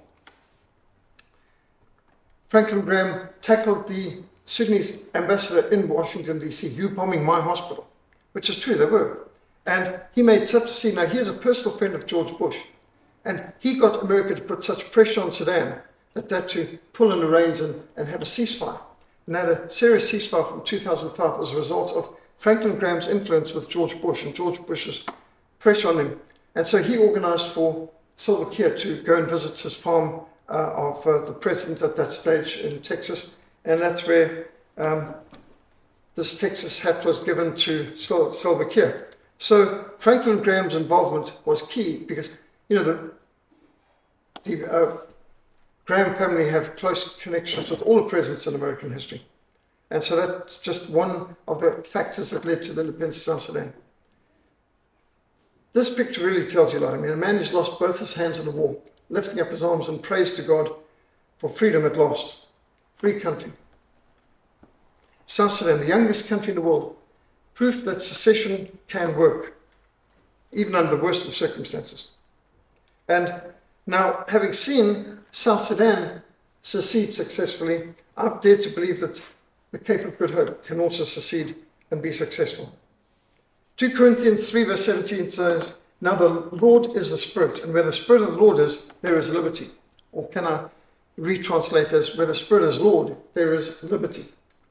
Franklin Graham tackled the Sudanese ambassador in Washington, D.C., "You bombing my hospital," which is true, they were. And he made such a scene. Now, he's a personal friend of George Bush. And he got America to put such pressure on Sudan that they had to pull in the reins and have a ceasefire. And had a serious ceasefire from 2005 as a result of Franklin Graham's influence with George Bush and George Bush's pressure on him. And so he organized for Salva Kiir to go and visit his farm of the president at that stage in Texas. And that's where this Texas hat was given to Salva Kiir. So Franklin Graham's involvement was key because, the Graham family have close connections with all the presidents in American history. And so that's just one of the factors that led to the independence of South Sudan. This picture really tells you a lot. A man who's lost both his hands in the war, lifting up his arms in praise to God for freedom at last. Free country. South Sudan, the youngest country in the world, proof that secession can work, even under the worst of circumstances. And now, having seen South Sudan secede successfully, I dare to believe that the Cape of Good Hope can also secede and be successful. 2 Corinthians 3 verse 17 says, "Now the Lord is the Spirit, and where the Spirit of the Lord is, there is liberty." Or can I retranslate as, "Where the Spirit is Lord, there is liberty."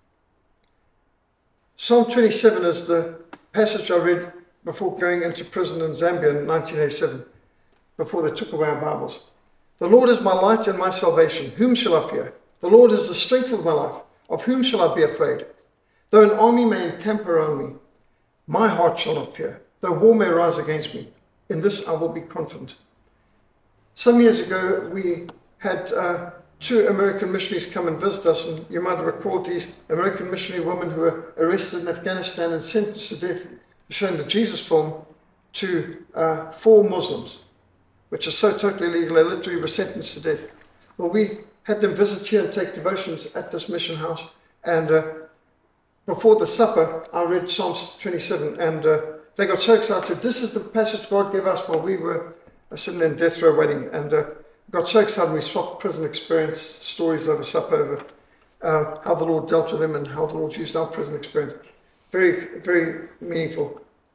Psalm 27 is the passage I read before going into prison in Zambia in 1987, before they took away our Bibles. "The Lord is my light and my salvation. Whom shall I fear? The Lord is the strength of my life. Of whom shall I be afraid? Though an army may encamp around me, my heart shall not fear. Though war may rise against me, in this I will be confident." Some years ago, we had 2 American missionaries come and visit us, and you might have recalled these American missionary women who were arrested in Afghanistan and sentenced to death for showing the Jesus film to 4 Muslims, which is so totally illegal, they literally were sentenced to death. Well, we had them visit here and take devotions at this mission house, and before the supper, I read Psalms 27, and they got so excited. This is the passage God gave us while we were sitting in death row waiting, and got so excited. We swapped prison experience stories over supper, over how the Lord dealt with them and how the Lord used our prison experience. Very, very meaningful.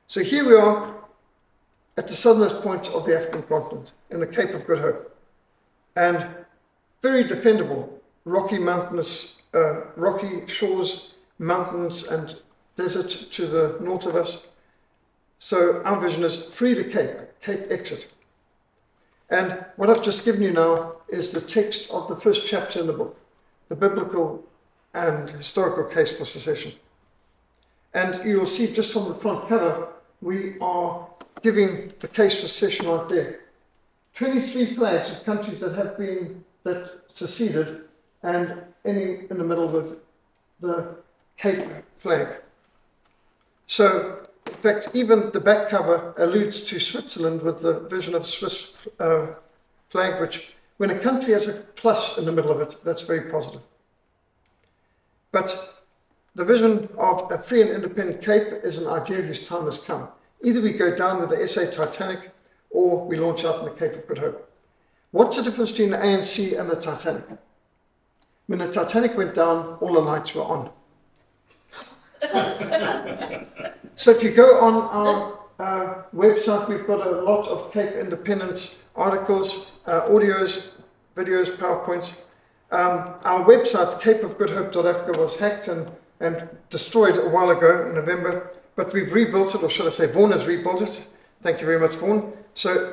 So here we are at the southernmost point of the African continent, in the Cape of Good Hope. And very defendable, rocky mountainous, rocky shores, mountains and desert to the north of us. So our vision is free the Cape exit. And what I've just given you now is the text of the first chapter in the book, the biblical and historical case for secession. And you will see just from the front cover, we are giving the case for secession right there. 23 flags of countries that seceded, and any in the middle with the Cape flag. So, in fact, even the back cover alludes to Switzerland with the vision of Swiss flag, which, when a country has a plus in the middle of it, that's very positive. But the vision of a free and independent Cape is an idea whose time has come. Either we go down with the SA Titanic, or we launch out in the Cape of Good Hope. What's the difference between the ANC and the Titanic? When the Titanic went down, all the lights were on. So if you go on our website, we've got a lot of Cape independence articles, audios, videos, PowerPoints. Our website, capeofgoodhope.africa, was hacked and destroyed a while ago in November, but we've rebuilt it, or should I say Vaughan has rebuilt it. Thank you very much, Vaughan. So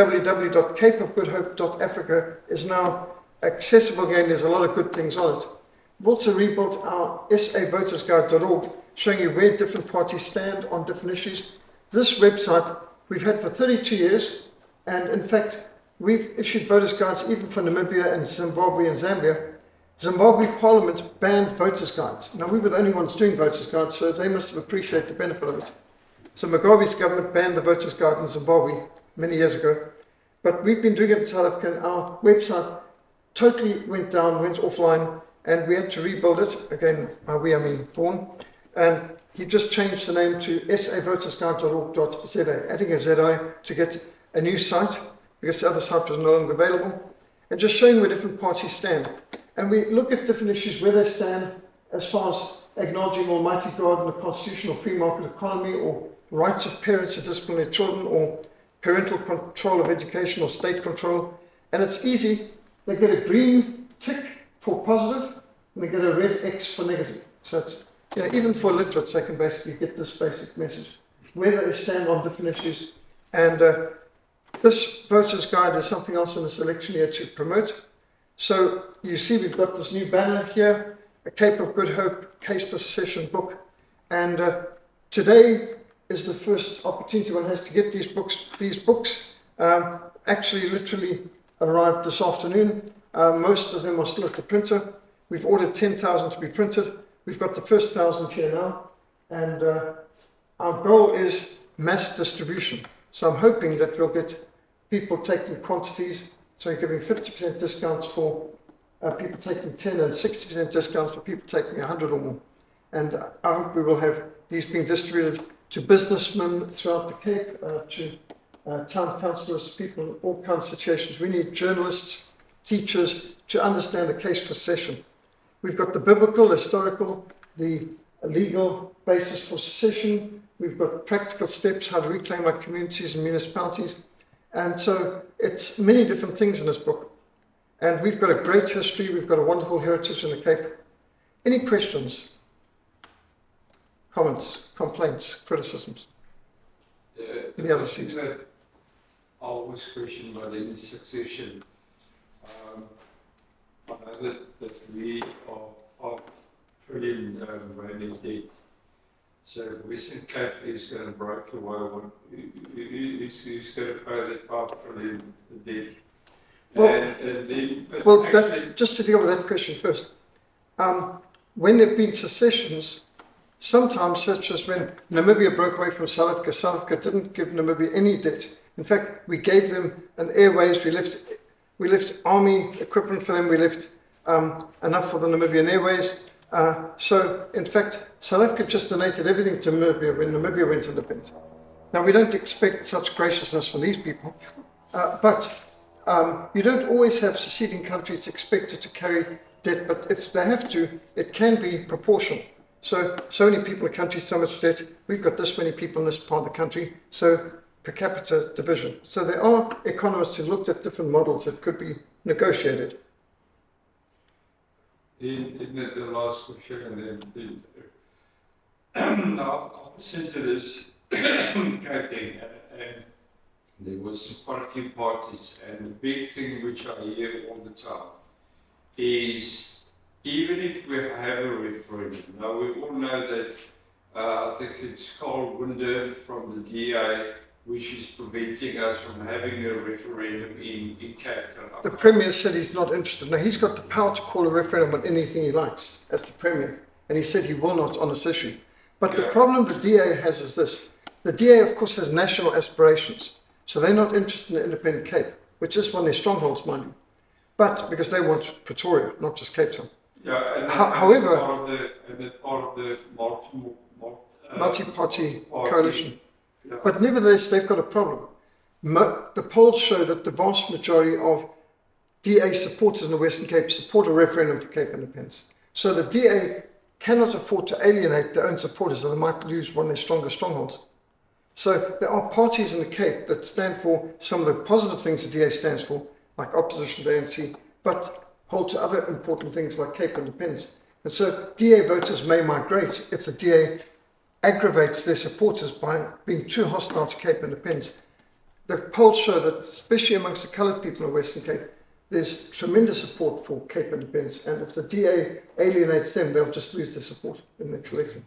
www.capeofgoodhope.africa is now accessible again. There's a lot of good things on it. We've also rebuilt our savotersguide.org, showing you where different parties stand on different issues. This website we've had for 32 years, and in fact, we've issued voters' guides even for Namibia and Zimbabwe and Zambia. Zimbabwe Parliament banned voters' guides. Now, we were the only ones doing voters' guides, so they must have appreciated the benefit of it. So Mugabe's government banned the voters' guide in Zimbabwe many years ago. But we've been doing it in South Africa, and our website totally went down, went offline, and we had to rebuild it. Again, by we I mean Vaughan. And he just changed the name to savotersguide.org.za, adding a ZI to get a new site, because the other site was no longer available, and just showing where different parties stand. And we look at different issues, where they stand as far as acknowledging Almighty God and the constitutional free market economy, or rights of parents to discipline their children, or parental control of education, or state control. And it's easy. They get a green tick for positive, and they get a red X for negative. So it's, even for illiterates, they can basically get this basic message, where they stand on different issues. And this voters' guide is something else in this election year to promote. So you see we've got this new banner here, a Cape of Good Hope Case for Secession book. And today is the first opportunity one has to get these books. These books actually literally arrived this afternoon. Most of them are still at the printer. We've ordered 10,000 to be printed. We've got the first 1,000 here now. And our goal is mass distribution. So I'm hoping that we'll get people taking quantities. So we're giving 50% discounts for people taking 10 and 60% discounts for people taking 100 or more. And I hope we will have these being distributed to businessmen throughout the Cape, to town councillors, people in all kinds of situations. We need journalists, teachers to understand the case for secession. We've got the biblical, historical, the legal basis for secession. We've got practical steps, how to reclaim our communities and municipalities. And so it's many different things in this book. And we've got a great history. We've got a wonderful heritage in the Cape. Any questions, comments, complaints, criticisms? Any other C's? I always question about any succession. I know that we are trillion rand in debt. So Western Cape is going to break away. Who's going to pay that 5 trillion debt? Just to deal with that question first. When there have been secessions, sometimes, such as when Namibia broke away from South Africa didn't give Namibia any debt. In fact, we gave them an airways. We left army equipment for them. We left enough for the Namibian Airways. So, in fact, South Africa just donated everything to Namibia when Namibia went independent. Now, we don't expect such graciousness from these people, but you don't always have seceding countries expected to carry debt, but if they have to, it can be proportional. So many people in the country, so much debt. We've got this many people in this part of the country. So per capita division. So there are economists who looked at different models that could be negotiated. In the last question, I'll listen to this thing, and there was quite a few parties, and the big thing which I hear all the time is, even if we have a referendum, now we all know that I think it's Carl Winder from the DA, which is preventing us from having a referendum in Cape Town. The Premier said he's not interested. Now, he's got the power to call a referendum on anything he likes as the Premier, and he said he will not on this issue. But the problem the DA has is this. The DA, of course, has national aspirations, so they're not interested in the independent Cape, which is one of their strongholds, mind you. But because they want Pretoria, not just Cape Town. Yeah, and however, part of the multi-party coalition. Yeah. But nevertheless, they've got a problem. The polls show that the vast majority of DA supporters in the Western Cape support a referendum for Cape independence. So the DA cannot afford to alienate their own supporters, or they might lose one of their strongest strongholds. So there are parties in the Cape that stand for some of the positive things the DA stands for, like opposition to the ANC, but hold to other important things like Cape independence. And so DA voters may migrate if the DA aggravates their supporters by being too hostile to Cape independence. The polls show that, especially amongst the coloured people in the Western Cape, there's tremendous support for Cape independence, and if the DA alienates them, they'll just lose their support in the next election.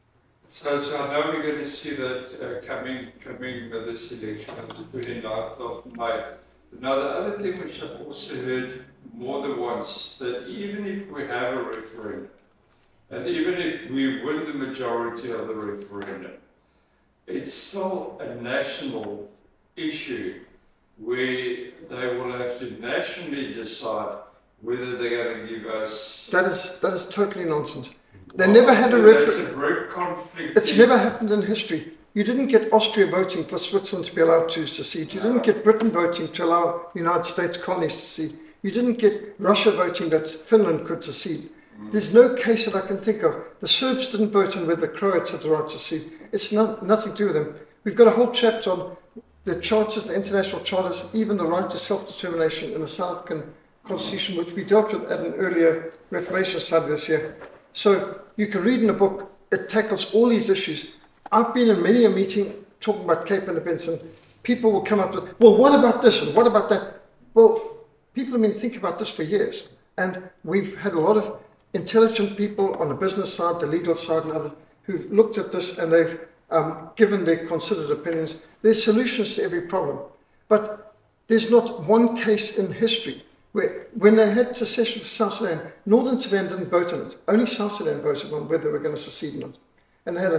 So I know we're going to see that coming with this election on the 29th of May. Now, the other thing which I've also heard more than once, that even if we have a referendum, and even if we win the majority of the referendum, it's still a national issue where they will have to nationally decide whether they're going to give us... That is totally nonsense. They never had a referendum. That's a great conflict. It's never happened in history. You didn't get Austria voting for Switzerland to be allowed to secede. You didn't get Britain voting to allow the United States colonies to secede. You didn't get Russia voting that Finland could secede. There's no case that I can think of. The Serbs didn't vote on whether the Croats had the right to secede. It's nothing to do with them. We've got a whole chapter on the charters, the international charters, even the right to self-determination in the South African Constitution, which we dealt with at an earlier Reformation study this year. So you can read in the book, it tackles all these issues. I've been in many a meeting talking about Cape independence, and people will come up with, well, what about this and what about that? Well, people have been thinking about this for years, and we've had a lot of intelligent people on the business side, the legal side, and others who've looked at this, and they've given their considered opinions. There's solutions to every problem, but there's not one case in history where, when they had secession for South Sudan, Northern Sudan didn't vote on it. Only South Sudan voted on whether they were going to secede or not. And they had a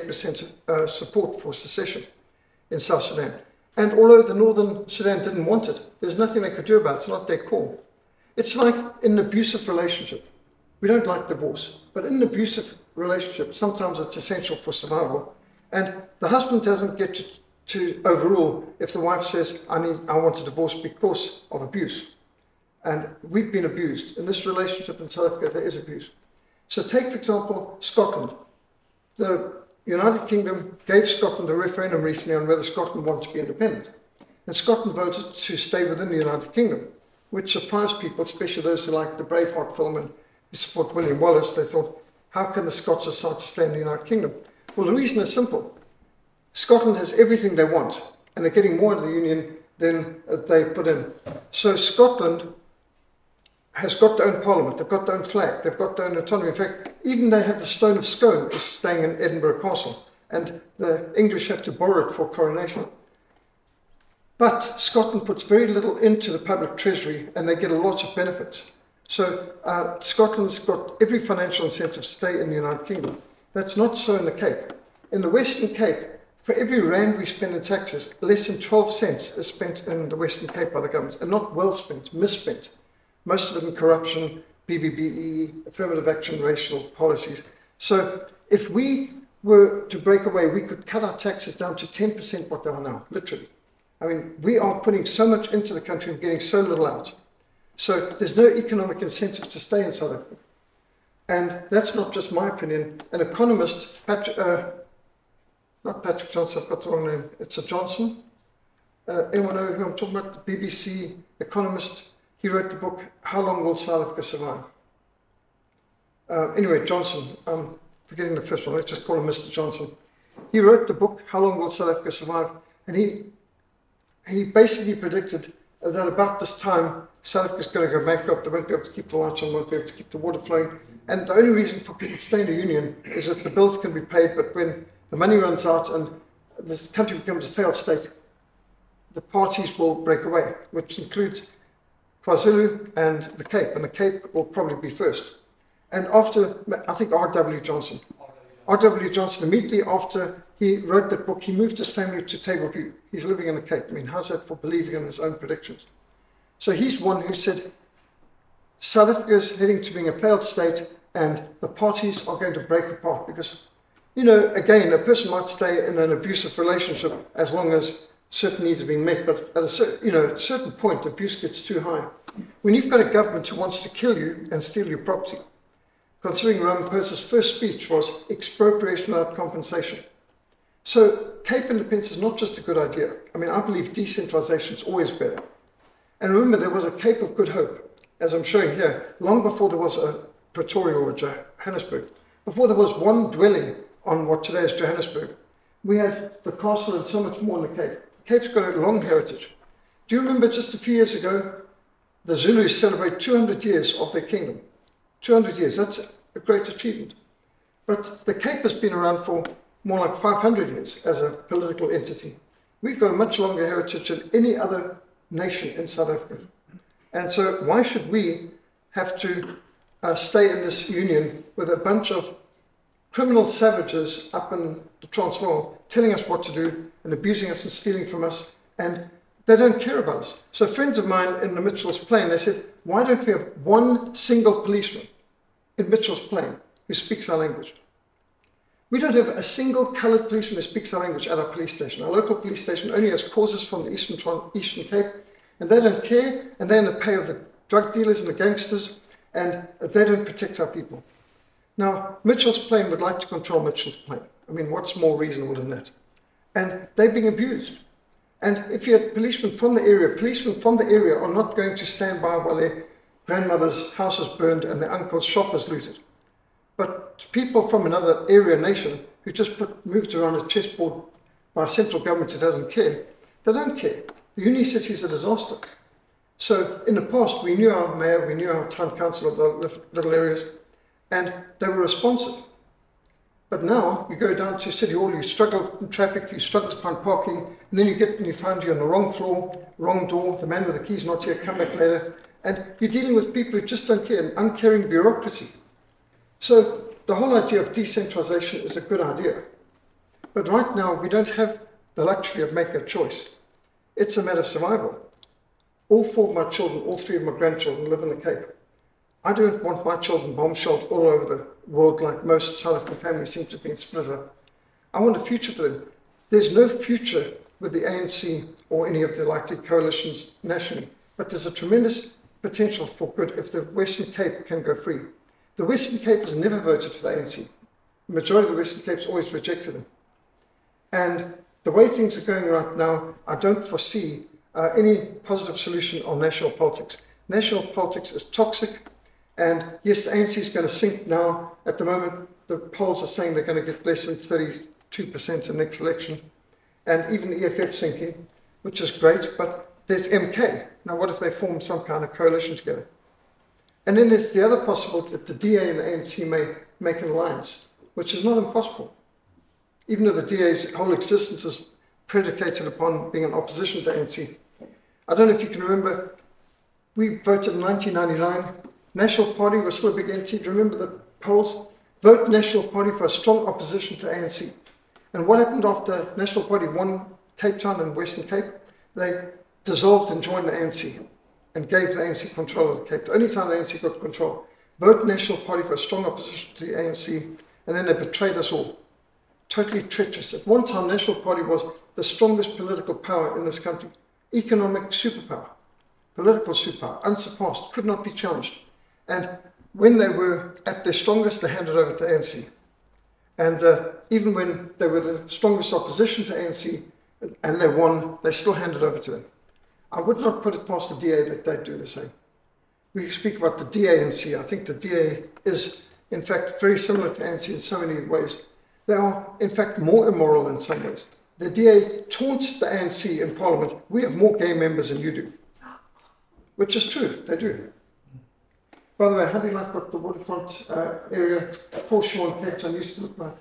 98% support for secession in South Sudan. And although the Northern Sudan didn't want it, there's nothing they could do about it. It's not their call. It's like in an abusive relationship. We don't like divorce, but in an abusive relationship, sometimes it's essential for survival. And the husband doesn't get to overrule if the wife says, I want a divorce because of abuse. And we've been abused. In this relationship in South Africa, there is abuse. So take, for example, Scotland. The United Kingdom gave Scotland a referendum recently on whether Scotland wanted to be independent. And Scotland voted to stay within the United Kingdom, which surprised people, especially those who like the Braveheart film and who support William Wallace. They thought, how can the Scots decide to stay in the United Kingdom? Well, the reason is simple. Scotland has everything they want, and they're getting more into the Union than they put in. So Scotland has got their own parliament, they've got their own flag, they've got their own autonomy. In fact, even they have the Stone of Scone is staying in Edinburgh Castle, and the English have to borrow it for coronation. But Scotland puts very little into the public treasury, and they get a lot of benefits. So Scotland's got every financial incentive to stay in the United Kingdom. That's not so in the Cape. In the Western Cape, for every rand we spend in taxes, less than 12 cents is spent in the Western Cape by the government, and not well spent, misspent. Most of it in corruption, BBBE, affirmative action, racial policies. So if we were to break away, we could cut our taxes down to 10% what they are now, literally. I mean, we are putting so much into the country, we're getting so little out. So there's no economic incentive to stay in South Africa. And that's not just my opinion. An economist, not Patrick Johnson, I've got the wrong name, it's a Johnson. Anyone know who I'm talking about? The BBC economist. He wrote the book, How Long Will South Africa Survive? Anyway, Johnson, I'm forgetting the first one, let's just call him Mr. Johnson. He wrote the book, How Long Will South Africa Survive? And he basically predicted that about this time, South Africa's going to go bankrupt, they won't be able to keep the lights on, won't be able to keep the water flowing. And the only reason for people to stay in the union is if the bills can be paid, but when the money runs out and this country becomes a failed state, the parties will break away, which includes KwaZulu and the Cape, and the Cape will probably be first. And after, I think R.W. Johnson, immediately after he wrote that book, he moved his family to Tableview. He's living in the Cape. I mean, how's that for believing in his own predictions? So he's one who said, South Africa is heading to being a failed state and the parties are going to break apart because, you know, again, a person might stay in an abusive relationship as long as certain needs are being met, but at a certain point, abuse gets too high. When you've got a government who wants to kill you and steal your property, considering Ramaphosa's first speech was expropriation without compensation. So Cape independence is not just a good idea. I mean, I believe decentralization is always better. And remember, there was a Cape of Good Hope, as I'm showing here, long before there was a Pretoria or Johannesburg. Before there was one dwelling on what today is Johannesburg, we had the castle and so much more in the Cape. The Cape's got a long heritage. Do you remember just a few years ago, the Zulus celebrate 200 years of their kingdom? 200 years, that's a great achievement. But the Cape has been around for more like 500 years as a political entity. We've got a much longer heritage than any other nation in South Africa. And so why should we have to stay in this union with a bunch of criminal savages up in the Transvaal telling us what to do and abusing us and stealing from us, and they don't care about us. So friends of mine in the Mitchell's Plain, they said, why don't we have one single policeman in Mitchell's Plain who speaks our language? We don't have a single coloured policeman who speaks our language at our police station. Our local police station only has causes from the Eastern Cape, and they don't care, and they're in the pay of the drug dealers and the gangsters, and they don't protect our people. Now, Mitchell's Plain would like to control Mitchell's Plain. I mean, what's more reasonable than that? And they're being abused. And if you had policemen from the area are not going to stand by while their grandmother's house is burned and their uncle's shop is looted. But people from another area nation who just moved around a chessboard by a central government who doesn't care, they don't care. The Uni City is a disaster. So in the past, we knew our mayor, we knew our town council of the little areas, and they were responsive. But now you go down to City Hall, you struggle in traffic, you struggle to find parking, and then you find you're on the wrong floor, wrong door, the man with the key's not here, come back later, and you're dealing with people who just don't care, an uncaring bureaucracy. So the whole idea of decentralization is a good idea. But right now, we don't have the luxury of making a choice. It's a matter of survival. All four of my children, all three of my grandchildren live in the Cape. I don't want my children bomb-shelled all over the world like most South African families seem to have been split up. I want a future for them. There's no future with the ANC or any of the likely coalitions nationally, but there's a tremendous potential for good if the Western Cape can go free. The Western Cape has never voted for the ANC. The majority of the Western Cape's always rejected them. And the way things are going right now, I don't foresee any positive solution on national politics. National politics is toxic, and yes, the ANC is going to sink now. At the moment, the polls are saying they're going to get less than 32% in the next election, and even the EFF sinking, which is great, but there's MK. Now, what if they form some kind of coalition together? And then there's the other possibility that the DA and the ANC may make an alliance, which is not impossible. Even though the DA's whole existence is predicated upon being an opposition to ANC. I don't know if you can remember, we voted in 1999. National Party was still a big entity. Do you remember the polls? Vote National Party for a strong opposition to ANC. And what happened after National Party won Cape Town and Western Cape? They dissolved and joined the ANC and gave the ANC control of the Cape. The only time the ANC got control. Vote National Party for a strong opposition to the ANC, and then they betrayed us all. Totally treacherous. At one time, National Party was the strongest political power in this country. Economic superpower, political superpower, unsurpassed, could not be challenged. And when they were at their strongest, they handed over to ANC. And even when they were the strongest opposition to ANC and they won, they still handed over to them. I would not put it past the DA that they'd do the same. We speak about the DANC. I think the DA is, in fact, very similar to ANC in so many ways. They are, in fact, more immoral in some ways. The DA taunts the ANC in Parliament. We have more gay members than you do. Which is true, they do. By the way, how do you like what the waterfront area, foreshore and Cape Town used to look like?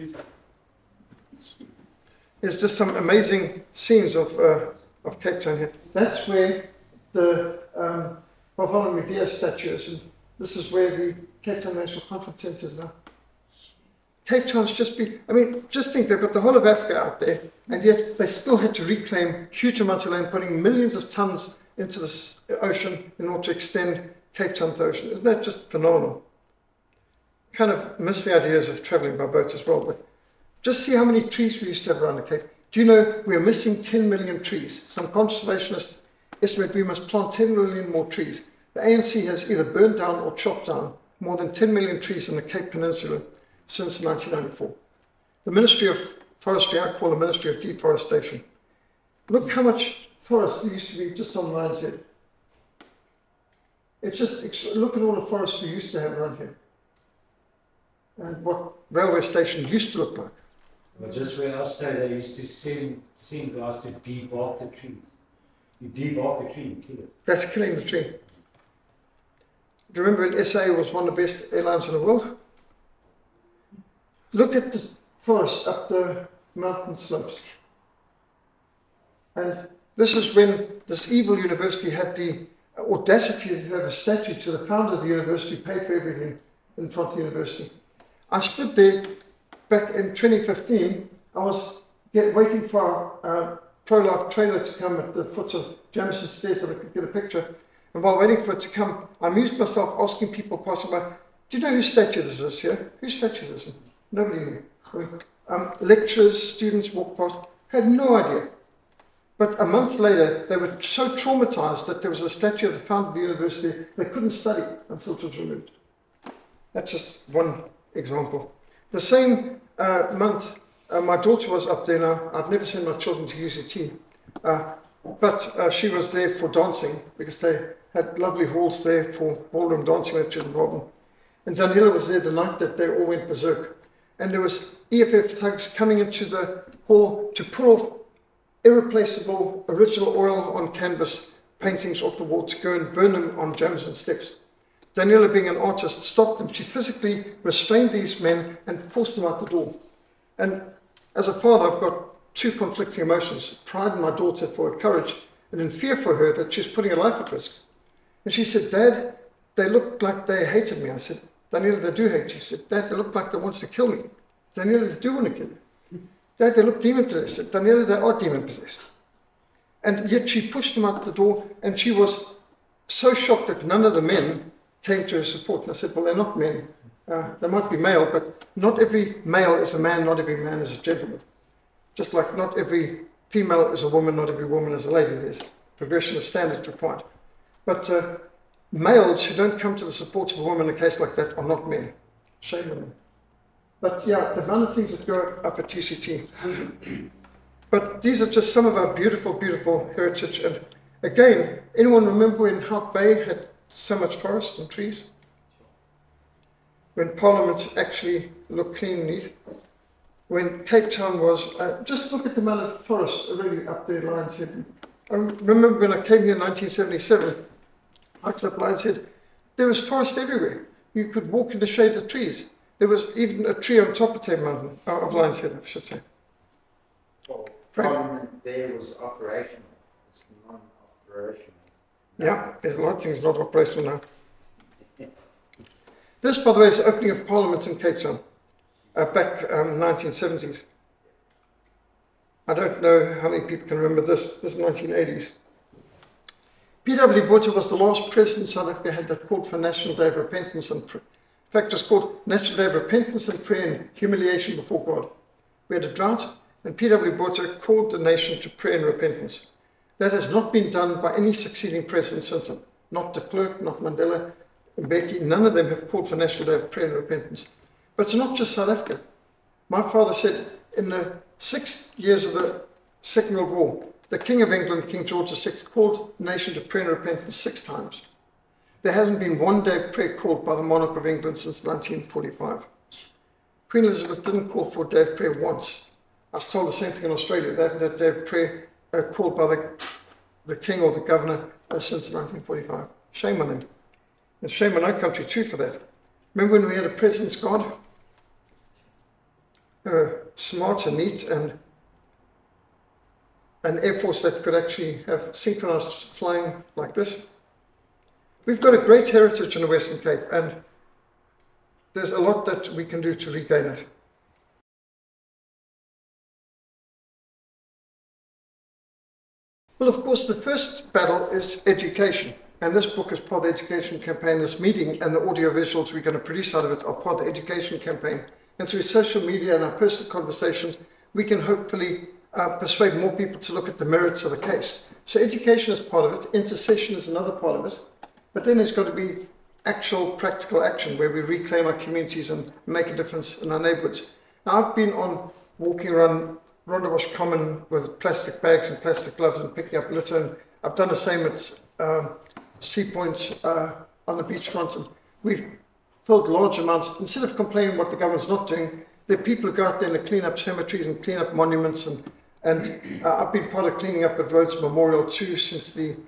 There's just some amazing scenes of Cape Town here. That's where the Bartholomew Dias statue is, and this is where the Cape Town National Conference Centre is now. Cape Town's just just think they've got the whole of Africa out there, and yet they still had to reclaim huge amounts of land, putting millions of tons into the ocean in order to extend Cape Town to the ocean. Isn't that just phenomenal? Kind of miss the ideas of travelling by boat as well, but just see how many trees we used to have around the Cape. Do you know we're missing 10 million trees? Some conservationists estimate we must plant 10 million more trees. The ANC has either burned down or chopped down more than 10 million trees in the Cape Peninsula since 1994. The Ministry of Forestry, I call the Ministry of Deforestation. Look how much forest there used to be just on Lions Head. It's just, look at all the forests we used to have around here. And what railway station used to look like. Well, just where I stay, they used to send guys to debark the trees. You debark a tree, you kill it. That's killing the tree. Do you remember when SA was one of the best airlines in the world? Look at the forest up the mountain slopes. And this is when this evil university had the audacity to have a statue to the founder of the university, paid for everything in front of the university. I stood there back in 2015. I was waiting for our pro-life trailer to come at the foot of Jameson Stairs so I could get a picture. And while waiting for it to come, I amused myself asking people passing by, do you know whose statue this is here? Whose statue is this? Nobody knew. Lecturers, students walked past, had no idea. But a month later, they were so traumatized that there was a statue of the founder of the university, they couldn't study until it was removed. That's just one example. The same month, my daughter was up there now. I've never sent my children to UCT, but she was there for dancing because they had lovely halls there for ballroom dancing that she was involved in. And Daniela was there the night that they all went berserk. And there was EFF thugs coming into the hall to pull off irreplaceable original oil on canvas paintings off the wall to go and burn them on Jameson steps. Daniela, being an artist, stopped them. She physically restrained these men and forced them out the door. And as a father, I've got two conflicting emotions: pride in my daughter for her courage and in fear for her that she's putting her life at risk. And she said, Dad, they looked like they hated me. I said, Daniela, they do hate you. She said, Dad, they look like they want to kill me. Daniela, they do want to kill you. Dad, they look demon-possessed. I said, Daniela, they are demon-possessed. And yet she pushed them out the door, and she was so shocked that none of the men came to her support. And I said, well, they're not men. They might be male, but not every male is a man, not every man is a gentleman. Just like not every female is a woman, not every woman is a lady. There's progression of standards required. But males who don't come to the support of a woman in a case like that are not men. Shame on them. But yeah, the amount of things that go up at UCT. But these are just some of our beautiful, beautiful heritage. And again, anyone remember when Hout Bay had so much forest and trees? When Parliament actually looked clean and neat? When Cape Town was, just look at the amount of forest already up there, Lions Head. I remember when I came here in 1977, hiked up Lions Head, there was forest everywhere. You could walk in the shade of the trees. There was even a tree on top of Tame Mountain, of Lions Head, I should say. Well, Parliament there was operational. It's non-operational. Yeah, there's a lot of things not operational now. This, by the way, is the opening of Parliament in Cape Town, back 1970s. I don't know how many people can remember this. This is 1980s. P.W. Botha was the last president South Africa had that called for National Day of Repentance and prayer. In fact, it was called National Day of Repentance and Prayer and Humiliation Before God. We had a drought, and P.W. Botha called the nation to prayer and repentance. That has not been done by any succeeding president since then. Not de Klerk, not Mandela. Mbeki, none of them have called for National Day of Prayer and Repentance. But it's not just South Africa. My father said in the 6 years of the Second World War, the King of England, King George VI, called the nation to prayer and repentance 6 times. There hasn't been one day of prayer called by the monarch of England since 1945. Queen Elizabeth didn't call for a day of prayer once. I was told the same thing in Australia. They haven't had a day of prayer called by the king or the governor since 1945. Shame on him. And shame on our country too for that. Remember when we had a President's Guard? Smart and neat, and an Air Force that could actually have synchronized flying like this. We've got a great heritage in the Western Cape, and there's a lot that we can do to regain it. Well, of course, the first battle is education. And this book is part of the education campaign. This meeting and the audio visuals we're going to produce out of it are part of the education campaign. And through social media and our personal conversations, we can hopefully persuade more people to look at the merits of the case. So education is part of it. Intercession is another part of it. But then there's got to be actual practical action where we reclaim our communities and make a difference in our neighborhoods. Now, I've been on walking around Rondebosch Common with plastic bags and plastic gloves and picking up litter. And I've done the same at Sea Point on the beachfront, and we've filled large amounts. Instead of complaining what the government's not doing, there are people who go out there and clean up cemeteries and clean up monuments, and I've been part of cleaning up at Rhodes Memorial too since the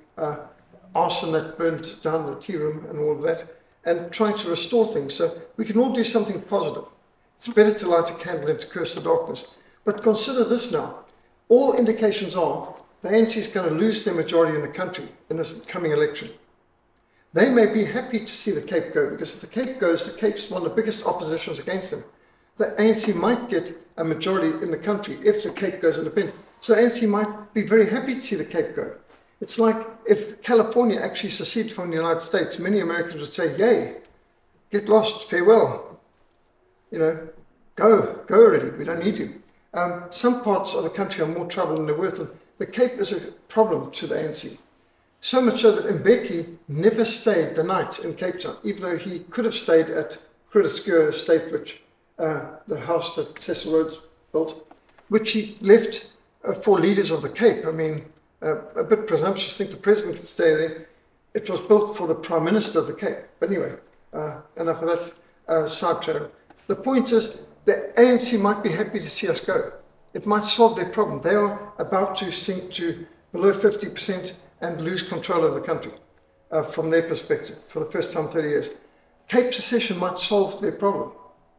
arson that burned down the tea room and all of that, and trying to restore things. So we can all do something positive. It's better to light a candle than to curse the darkness. But consider this now. All indications are the ANC is going to lose their majority in the country in this coming election. They may be happy to see the Cape go, because if the Cape goes, the Cape's one of the biggest oppositions against them. The ANC might get a majority in the country if the Cape goes independent. So the ANC might be very happy to see the Cape go. It's like if California actually seceded from the United States, many Americans would say, yay, get lost, farewell. You know, go already, we don't need you. Some parts of the country are more trouble than they're worth, and the Cape is a problem to the ANC. So much so that Mbeki never stayed the night in Cape Town, even though he could have stayed at Groote Schuur Estate, which the house that Cecil Rhodes built, which he left for leaders of the Cape. I mean, a bit presumptuous to think the president could stay there. It was built for the Prime Minister of the Cape. But anyway, enough of that sidetrack. The point is, the ANC might be happy to see us go. It might solve their problem. They are about to sink to below 50% and lose control of the country from their perspective for the first time in 30 years. Cape secession might solve their problem.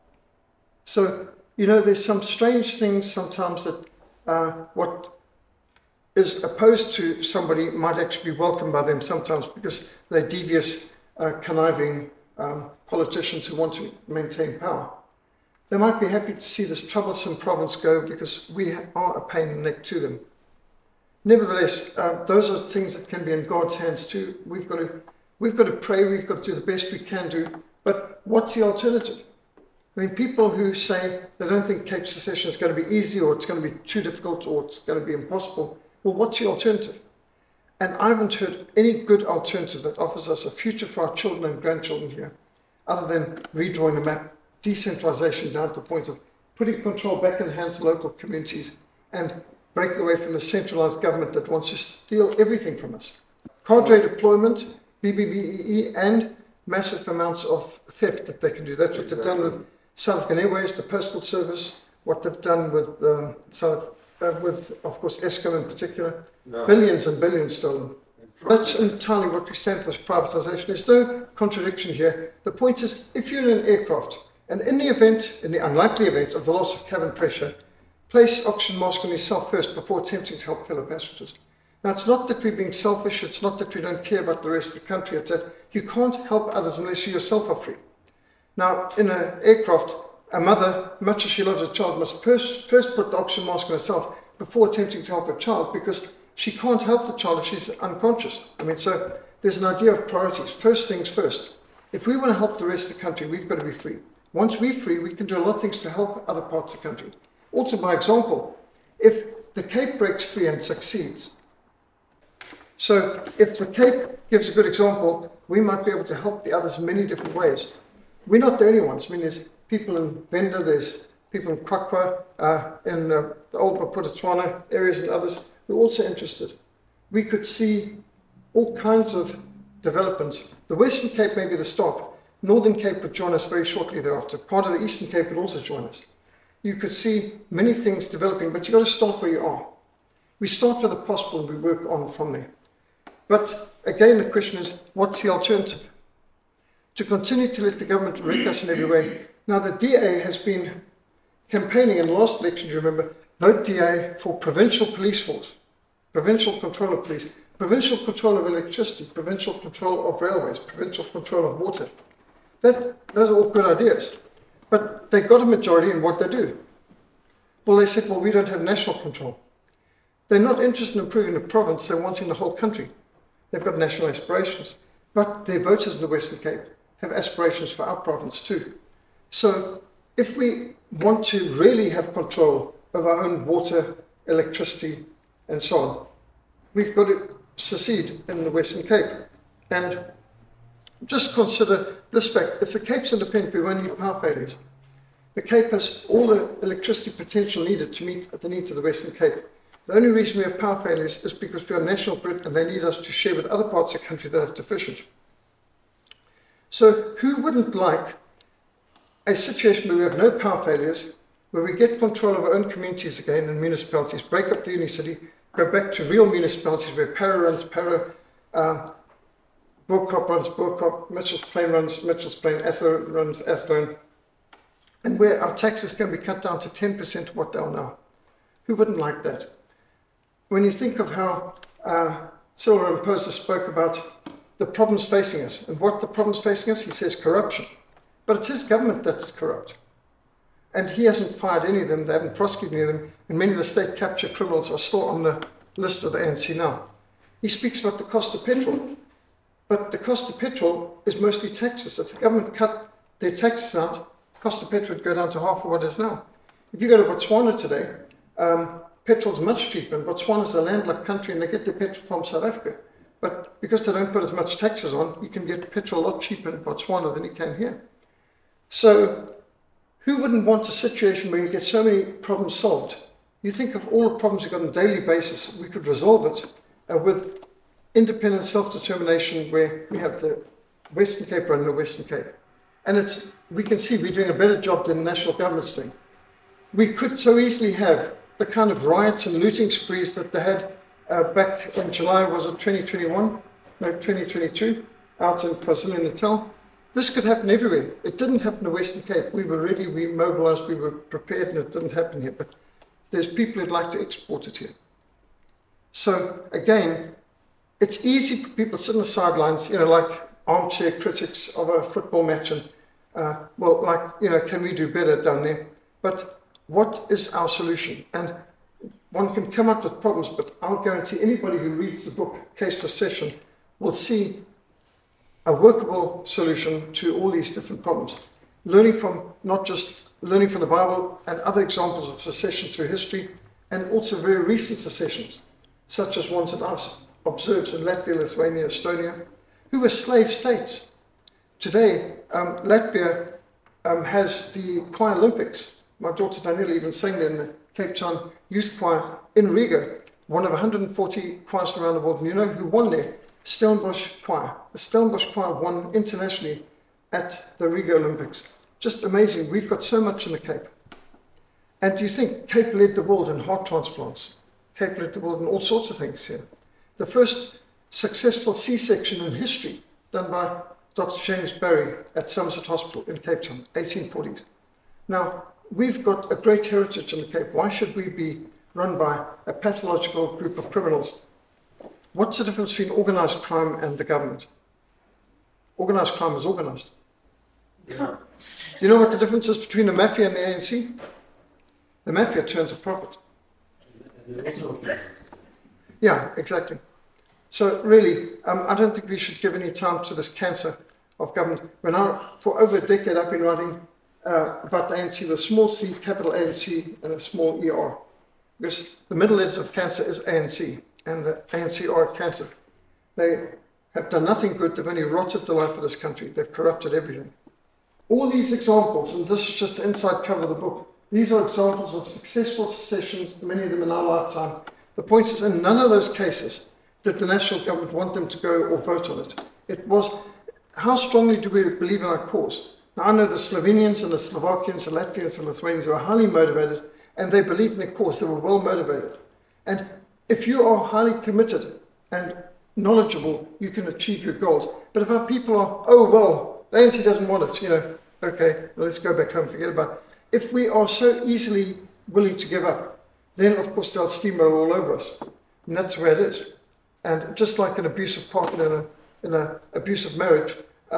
So, you know, there's some strange things sometimes that what is opposed to somebody might actually be welcomed by them sometimes because they're devious, conniving politicians who want to maintain power. They might be happy to see this troublesome province go because we are a pain in the neck to them. Nevertheless, those are things that can be in God's hands too. We've got to pray, we've got to do the best we can do, but what's the alternative? I mean, people who say they don't think Cape secession is going to be easy, or it's going to be too difficult, or it's going to be impossible, well, what's the alternative? And I haven't heard any good alternative that offers us a future for our children and grandchildren here, other than redrawing the map, decentralization down to the point of putting control back in the hands of local communities and breaking away from the centralized government that wants to steal everything from us. Cadre deployment, BBBEE, and massive amounts of theft that they can do. That's what they've done with South African Airways, the Postal Service, what they've done with, of course, Eskom in particular. No. Billions and billions stolen. That's entirely what we stand for, is privatization. There's no contradiction here. The point is, if you're in an aircraft, and in the unlikely event of the loss of cabin pressure, place oxygen mask on yourself first before attempting to help fellow passengers. Now, it's not that we're being selfish, it's not that we don't care about the rest of the country, it's that you can't help others unless you yourself are free. Now, in an aircraft, a mother, much as she loves her child, must first put the oxygen mask on herself before attempting to help her child, because she can't help the child if she's unconscious. I mean, so there's an idea of priorities. First things first. If we want to help the rest of the country, we've got to be free. Once we're free, we can do a lot of things to help other parts of the country. Also, by example, if the Cape breaks free and succeeds, So if the Cape gives a good example, we might be able to help the others in many different ways. We're not the only ones. I mean, there's people in Venda, there's people in Kwakwa, in the old Maputo areas and others who are also interested. We could see all kinds of developments. The Western Cape may be the stop. Northern Cape would join us very shortly thereafter. Part of the Eastern Cape would also join us. You could see many things developing, but you've got to start where you are. We start with the possible and we work on from there. But again, the question is, what's the alternative? To continue to let the government wreck us in every way. Now, the DA has been campaigning in the last election, you remember, vote DA for provincial police force, provincial control of police, provincial control of electricity, provincial control of railways, provincial control of water. Those are all good ideas. But they got a majority in what they do. Well, they said, well, we don't have national control. They're not interested in improving the province, they're wanting the whole country. They've got national aspirations. But their voters in the Western Cape have aspirations for our province too. So if we want to really have control of our own water, electricity, and so on, we've got to secede in the Western Cape. And just consider this fact: if the Cape's independent, we won't need power failures. The Cape has all the electricity potential needed to meet the needs of the Western Cape. The only reason we have power failures is because we are national grid and they need us to share with other parts of the country that are deficient. So who wouldn't like a situation where we have no power failures, where we get control of our own communities again and municipalities, break up the Unicity, go back to real municipalities where Para runs Para, Burkop runs Burkop, Mitchell's Plain runs Mitchell's Plain, Athlone runs Athlone, and where our taxes can be cut down to 10% of what they are now. Who wouldn't like that? When you think of how Cyril Ramaphosa spoke about the problems facing us, and what the problems facing us, he says corruption. But it's his government that's corrupt. And he hasn't fired any of them, they haven't prosecuted any of them, and many of the state capture criminals are still on the list of the ANC now. He speaks about the cost of petrol, but the cost of petrol is mostly taxes. If the government cut their taxes out, the cost of petrol would go down to half of what it is now. If you go to Botswana today, petrol's much cheaper, and Botswana's a landlocked country and they get their petrol from South Africa. But because they don't put as much taxes on, you can get petrol a lot cheaper in Botswana than you can here. So who wouldn't want a situation where you get so many problems solved? You think of all the problems you've got on a daily basis, we could resolve it with independent self-determination, where we have the Western Cape run the Western Cape. And we can see we're doing a better job than the national government's doing. We could so easily have the kind of riots and looting sprees that they had back in July, was it 2021? No, 2022, out in KwaZulu-Natal. This could happen everywhere. It didn't happen in the Western Cape. We mobilized, we were prepared, and it didn't happen here. But there's people who'd like to export it here. So again, it's easy for people to sit on the sidelines, like armchair critics of a football match and, can we do better down there? But what is our solution? And one can come up with problems, but I'll guarantee anybody who reads the book, Case for Secession, will see a workable solution to all these different problems. Not just learning from the Bible and other examples of secession through history, and also very recent secessions, such as ones that I've observed in Latvia, Lithuania, Estonia, who were slave states. Today, Latvia has the Choir Olympics. My daughter Daniela even sang there in the Cape Town Youth Choir in Riga, one of 140 choirs from around the world. And you know who won there? Stellenbosch Choir. The Stellenbosch Choir won internationally at the Riga Olympics. Just amazing. We've got so much in the Cape. And you think Cape led the world in heart transplants. Cape led the world in all sorts of things here. The first successful C-section in history done by Dr. James Barry at Somerset Hospital in Cape Town, 1840s. Now, we've got a great heritage in the Cape. Why should we be run by a pathological group of criminals? What's the difference between organized crime and the government? Organized crime is organized. Yeah. Do you know what the difference is between the mafia and the ANC? The mafia turns a profit. Yeah, exactly. So really, I don't think we should give any time to this cancer of government. For over a decade, I've been writing about the ANC with a small c, capital ANC, and a small ER. Because the middle letters of cancer is ANC, and the ANC are cancer. They have done nothing good. They've only rotted the life of this country. They've corrupted everything. All these examples, and this is just the inside cover of the book, these are examples of successful secessions, many of them in our lifetime. The point is, in none of those cases did the national government want them to go or vote on it. It was, how strongly do we believe in our cause? Now, I know the Slovenians and the Slovakians, the Latvians and Lithuanians were highly motivated, and they believed in their cause. They were well motivated. And if you are highly committed and knowledgeable, you can achieve your goals. But if our people are, oh, well, the ANC doesn't want it, okay, well, let's go back home, forget about it. If we are so easily willing to give up, then of course they'll steamroll all over us. And that's the way it is. And just like an abusive partner in an abusive marriage,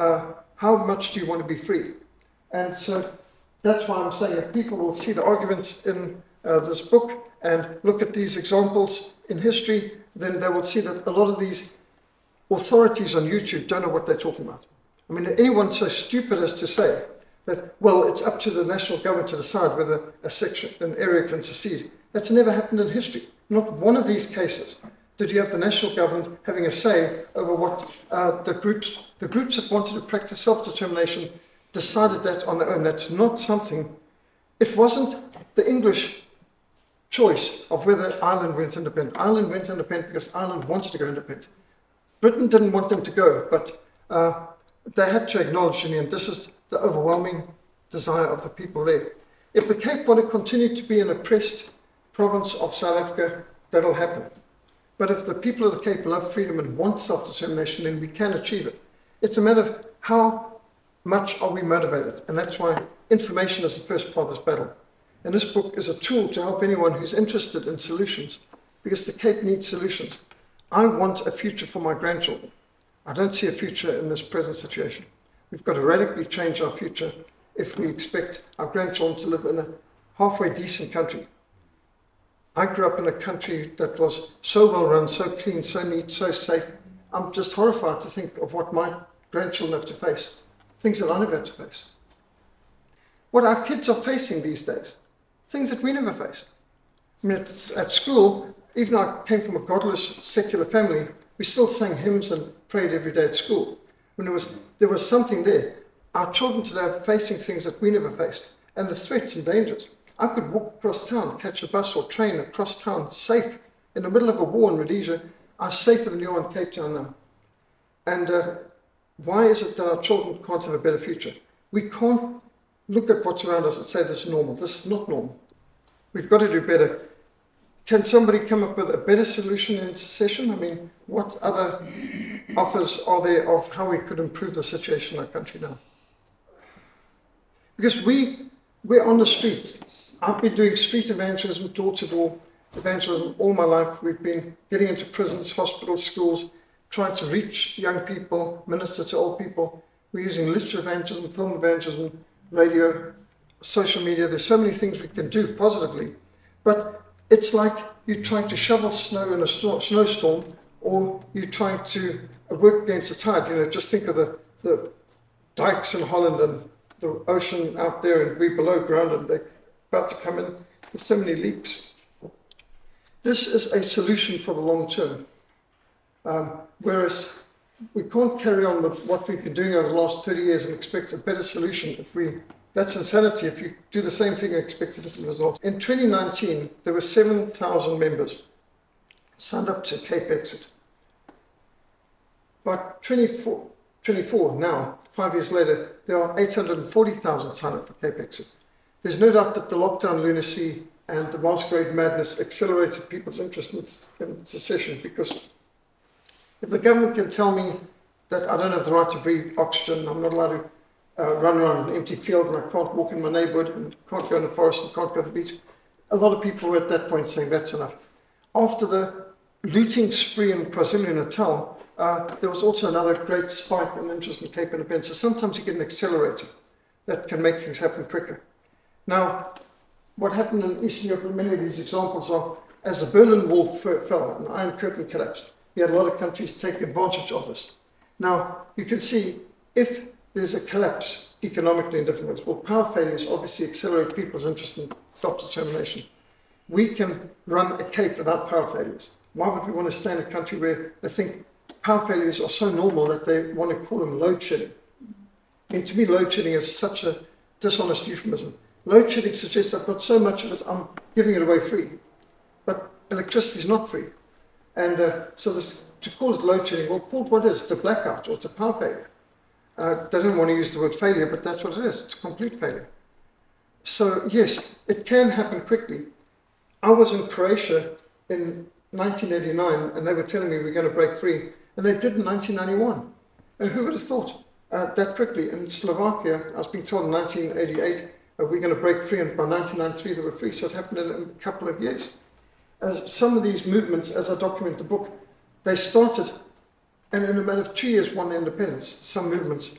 how much do you want to be free? And so that's why I'm saying if people will see the arguments in this book and look at these examples in history, then they will see that a lot of these authorities on YouTube don't know what they're talking about. I mean, anyone so stupid as to say that, well, it's up to the national government to decide whether an area can secede. That's never happened in history. Not one of these cases did you have the national government having a say over what the groups that wanted to practice self-determination decided that on their own. That's not something, it wasn't the English choice of whether Ireland went independent. Ireland went independent because Ireland wanted to go independent. Britain didn't want them to go, but they had to acknowledge in the end, this is the overwhelming desire of the people there. If the Cape want to continue to be an oppressed province of South Africa, that'll happen. But if the people of the Cape love freedom and want self-determination, then we can achieve it. It's a matter of how much are we motivated, and that's why information is the first part of this battle. And this book is a tool to help anyone who's interested in solutions, because the Cape needs solutions. I want a future for my grandchildren. I don't see a future in this present situation. We've got to radically change our future if we expect our grandchildren to live in a halfway decent country. I grew up in a country that was so well run, so clean, so neat, so safe. I'm just horrified to think of what my grandchildren have to face, things that I never had to face. What our kids are facing these days, things that we never faced. I mean, at school, even though I came from a godless, secular family, we still sang hymns and prayed every day at school. When there was something there. Our children today are facing things that we never faced, and the threats and dangers. I could walk across town, catch a bus or train across town, safe. In the middle of a war in Rhodesia, I'm safer than you are in Cape Town now. And why is it that our children can't have a better future? We can't look at what's around us and say this is normal. This is not normal. We've got to do better. Can somebody come up with a better solution in secession? I mean, what other offers are there of how we could improve the situation in our country now? Because we're on the street. I've been doing street evangelism, door-to-door evangelism all my life. We've been getting into prisons, hospitals, schools, trying to reach young people, minister to old people. We're using literature evangelism, film evangelism, radio, social media. There's so many things we can do positively. But it's like you're trying to shovel snow in a snowstorm, or you're trying to work against the tide. Just think of the dikes in Holland and the ocean out there, and we're below ground and they're about to come in. There's so many leaks. This is a solution for the long term. Whereas we can't carry on with what we've been doing over the last 30 years and expect a better solution that's insanity if you do the same thing and expect a different result. In 2019, there were 7,000 members signed up to Cape Exit. But 24 now, 5 years later, there are 840,000 signed up for Cape Exit. There's no doubt that the lockdown lunacy and the masquerade madness accelerated people's interest in secession, because if the government can tell me that I don't have the right to breathe oxygen, I'm not allowed to run around an empty field, and I can't walk in my neighborhood, and can't go in the forest, and can't go to the beach. A lot of people were at that point saying that's enough. After the looting spree in KwaZulu-Natal, there was also another great spike in interest in Cape Independence. So sometimes you get an accelerator that can make things happen quicker. Now, what happened in Eastern Europe, and many of these examples are, as the Berlin Wall fell and the Iron Curtain collapsed, you had a lot of countries taking advantage of this. Now, you can see if there's a collapse economically in different ways, well, power failures obviously accelerate people's interest in self-determination. We can run a Cape without power failures. Why would we want to stay in a country where they think power failures are so normal that they want to call them load shedding. I mean, to me, load shedding is such a dishonest euphemism. Load shedding suggests I've got so much of it, I'm giving it away free. But electricity is not free. And so to call it load shedding, well, called what it is. It's a blackout or it's a power failure. They don't want to use the word failure, but that's what it is. It's a complete failure. So yes, it can happen quickly. I was in Croatia in 1989 and they were telling me we're going to break free. And they did in 1991. And who would have thought that quickly? In Slovakia, I was being told in 1988, we're going to break free, and by 1993 they were free. So it happened in a couple of years. Some of these movements, as I document in the book, they started, and in a matter of 2 years won independence. Some movements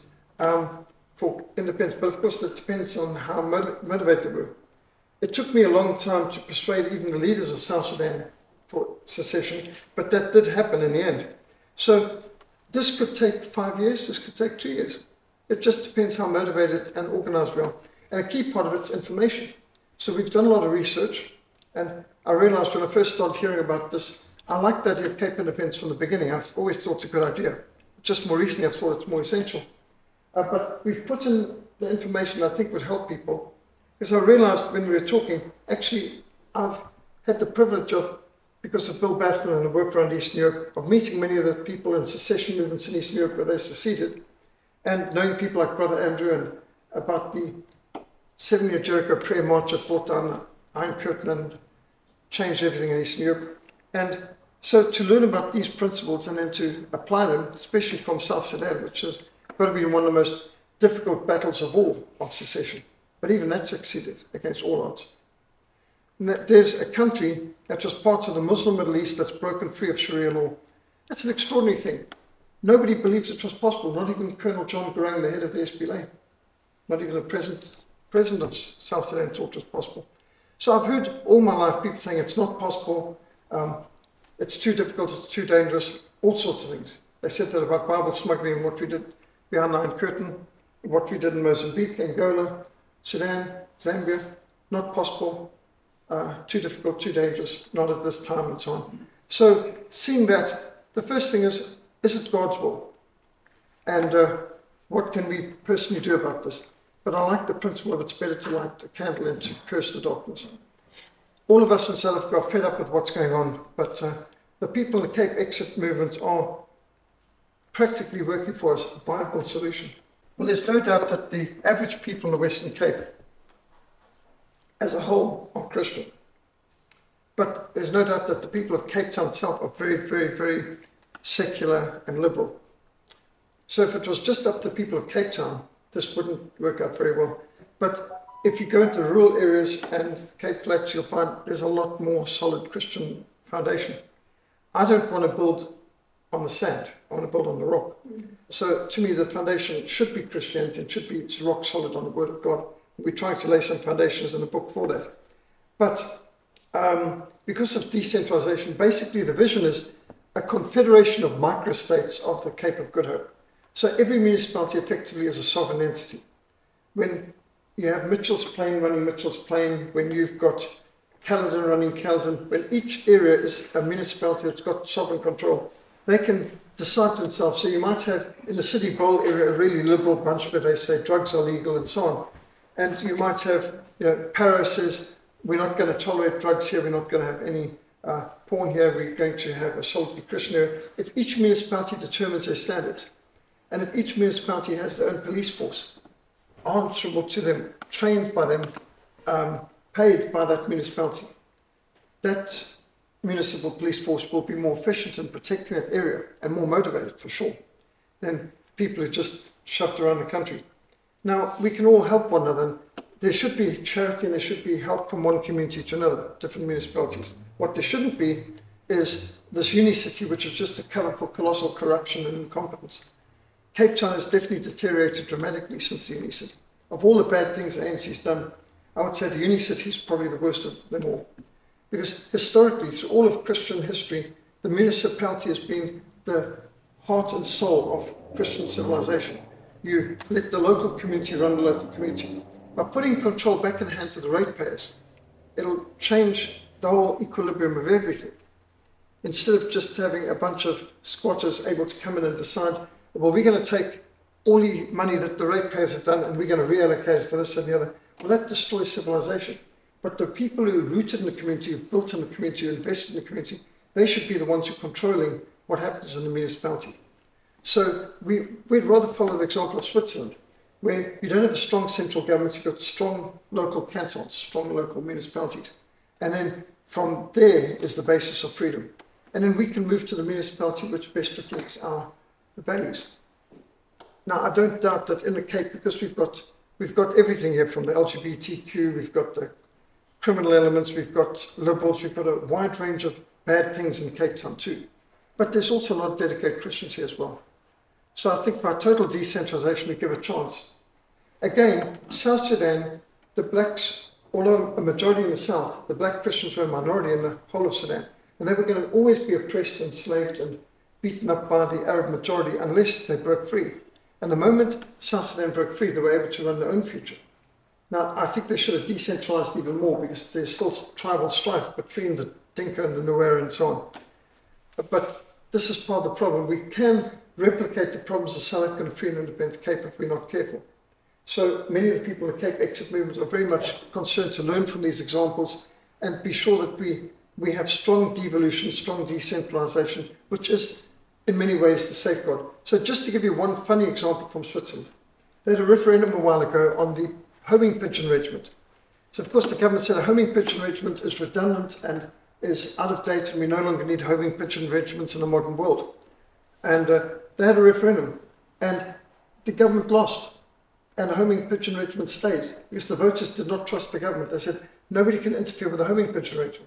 for independence, but of course that depends on how motivated they were. It took me a long time to persuade even the leaders of South Sudan for secession, but that did happen in the end. So this could take 5 years, this could take 2 years. It just depends how motivated and organized we are. And a key part of it's information. So we've done a lot of research, and I realized when I first started hearing about this, I liked the idea of Cape Independence from the beginning. I've always thought it's a good idea. Just more recently, I've thought it's more essential. But we've put in the information that I think would help people. Because I realized when we were talking, actually, I've had the privilege of, because of Bill Bathman and the work around Eastern Europe, of meeting many of the people in secession movements in Eastern Europe where they seceded, and knowing people like Brother Andrew and about the 7-year Jericho prayer march that brought down the Iron Curtain and changed everything in Eastern Europe. And so to learn about these principles and then to apply them, especially from South Sudan, which has got to be one of the most difficult battles of all of secession. But even that succeeded against all odds. And there's a country that was part of the Muslim Middle East that's broken free of Sharia law. That's an extraordinary thing. Nobody believes it was possible, not even Colonel John Garang, the head of the SPLA. Not even the president of South Sudan thought it was possible. So I've heard all my life people saying it's not possible, it's too difficult, it's too dangerous, all sorts of things. They said that about Bible smuggling and what we did behind the Iron Curtain, what we did in Mozambique, Angola, Sudan, Zambia, not possible, too difficult, too dangerous, not at this time, and so on. So seeing that, the first thing is it God's will? And what can we personally do about this? But I like the principle of it's better to light the candle and to curse the darkness. All of us in South Africa are fed up with what's going on, but the people in the Cape Exit movement are practically working for us, a viable solution. Well, there's no doubt that the average people in the Western Cape, as a whole, are Christian. But there's no doubt that the people of Cape Town itself are very, very, very secular and liberal. So if it was just up to the people of Cape Town, this wouldn't work out very well. But if you go into rural areas and Cape Flats, you'll find there's a lot more solid Christian foundation. I don't want to build on the sand. I want to build on the rock. So to me, the foundation should be Christianity. It should be rock solid on the Word of God. We're trying to lay some foundations in the book for that. But because of decentralization, basically the vision is a confederation of microstates of the Cape of Good Hope. So every municipality effectively is a sovereign entity. When you have Mitchell's Plain running Mitchell's Plain, when you've got Caledon running Caledon, when each area is a municipality that's got sovereign control, they can decide for themselves. So you might have in the City Bowl area a really liberal bunch where they say drugs are legal and so on. And you might have, Paro says, we're not going to tolerate drugs here, we're not going to have any porn here, we're going to have a solidly Christian area. If each municipality determines their standards, and if each municipality has their own police force, answerable to them, trained by them, paid by that municipality, that municipal police force will be more efficient in protecting that area and more motivated for sure than people who just shoved around the country. Now, we can all help one another. There should be charity and there should be help from one community to another, different municipalities. What there shouldn't be is this Unicity, which is just a cover for colossal corruption and incompetence. Cape Town has definitely deteriorated dramatically since the Unicity. Of all the bad things the ANC's done, I would say the Unicity is probably the worst of them all. Because historically, through all of Christian history, the municipality has been the heart and soul of Christian civilization. You let the local community run the local community. By putting control back in the hands of the ratepayers, it'll change the whole equilibrium of everything. instead of just having a bunch of squatters able to come in and decide, well, we're going to take all the money that the ratepayers have done and we're going to reallocate it for this and the other. Well, that destroys civilization. But the people who are rooted in the community, who've built in the community, who invested in the community, they should be the ones who are controlling what happens in the municipality. So we'd rather follow the example of Switzerland, where you don't have a strong central government, you've got strong local cantons, strong local municipalities. And then from there is the basis of freedom. And then we can move to the municipality which best reflects our values. Now, I don't doubt that in the Cape, because we've got everything here, from the LGBTQ, we've got the criminal elements, we've got liberals, we've got a wide range of bad things in Cape Town too. But there's also a lot of dedicated Christians here as well. So I think by total decentralization, we give a chance. Again, South Sudan, the blacks, although a majority in the south, the black Christians were a minority in the whole of Sudan. And they were going to always be oppressed, enslaved, and beaten up by the Arab majority unless they broke free. And the moment South Sudan broke free, they were able to run their own future. Now, I think they should have decentralized even more, because there's still tribal strife between the Dinka and the Nuer and so on. But this is part of the problem. We can replicate the problems of South African free and independent Cape if we're not careful. So many of the people in the Cape Exit movement are very much concerned to learn from these examples and be sure that we have strong devolution, strong decentralization, which is in many ways the safeguard. So just to give you one funny example from Switzerland, they had a referendum a while ago on the homing pigeon regiment. So of course the government said a homing pigeon regiment is redundant and is out of date and we no longer need homing pigeon regiments in the modern world. And they had a referendum and the government lost and a homing pigeon regiment stays because the voters did not trust the government. They said nobody can interfere with a homing pigeon regiment.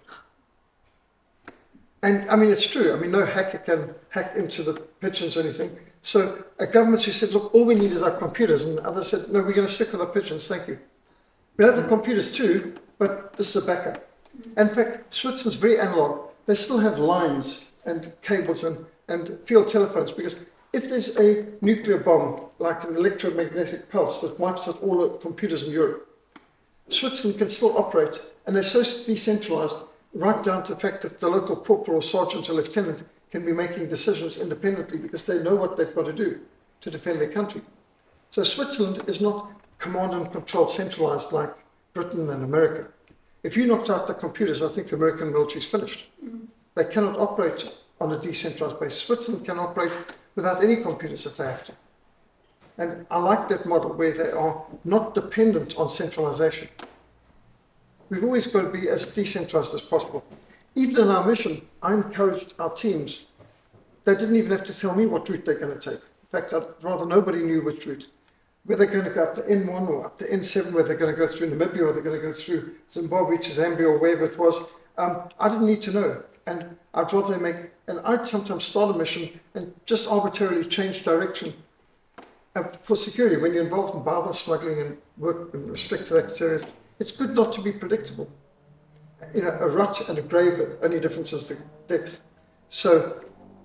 And I mean, it's true. I mean, no hacker can hack into the pigeons or anything. So a government who said, look, all we need is our computers. And others said, no, we're going to stick with our pigeons. Thank you. We have the computers too, but this is a backup. And in fact, Switzerland's very analog. They still have lines and cables and field telephones, because if there's a nuclear bomb, like an electromagnetic pulse that wipes out all the computers in Europe, Switzerland can still operate. And they're so decentralized, right down to the fact that the local corporal or sergeant or lieutenant can be making decisions independently because they know what they've got to do to defend their country. So Switzerland is not command and control centralized like Britain and America. If you knocked out the computers, I think the American military is finished. They cannot operate on a decentralized basis. Switzerland can operate without any computers if they have to. And I like that model where they are not dependent on centralization. We've always got to be as decentralized as possible. Even in our mission, I encouraged our teams. They didn't even have to tell me what route they're going to take. In fact, I'd rather nobody knew which route. Whether they're going to go up the N1 or up the N7, whether they're going to go through Namibia or they're going to go through Zimbabwe to Zambia or wherever it was, I didn't need to know. And I'd rather they make, and I'd sometimes start a mission and just arbitrarily change direction for security. When you're involved in Bible smuggling and work in restricted areas, it's good not to be predictable. You know, a rut and a grave, only difference is the depth. So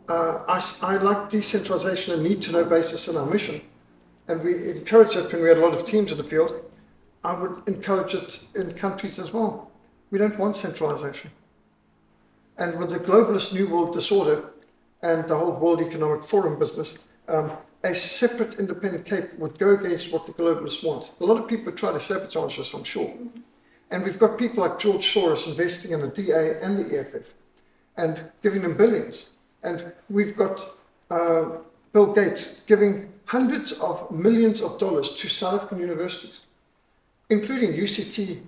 I like decentralization and need-to-know basis in our mission. And we encourage it when we had a lot of teams in the field. I would encourage it in countries as well. We don't want centralization. And with the globalist New World disorder and the whole World Economic Forum business, a separate independent Cape would go against what the globalists want. A lot of people try to sabotage us, I'm sure. And we've got people like George Soros investing in the DA and the EFF and giving them billions. And we've got Bill Gates giving hundreds of millions of dollars to South African universities, including UCT,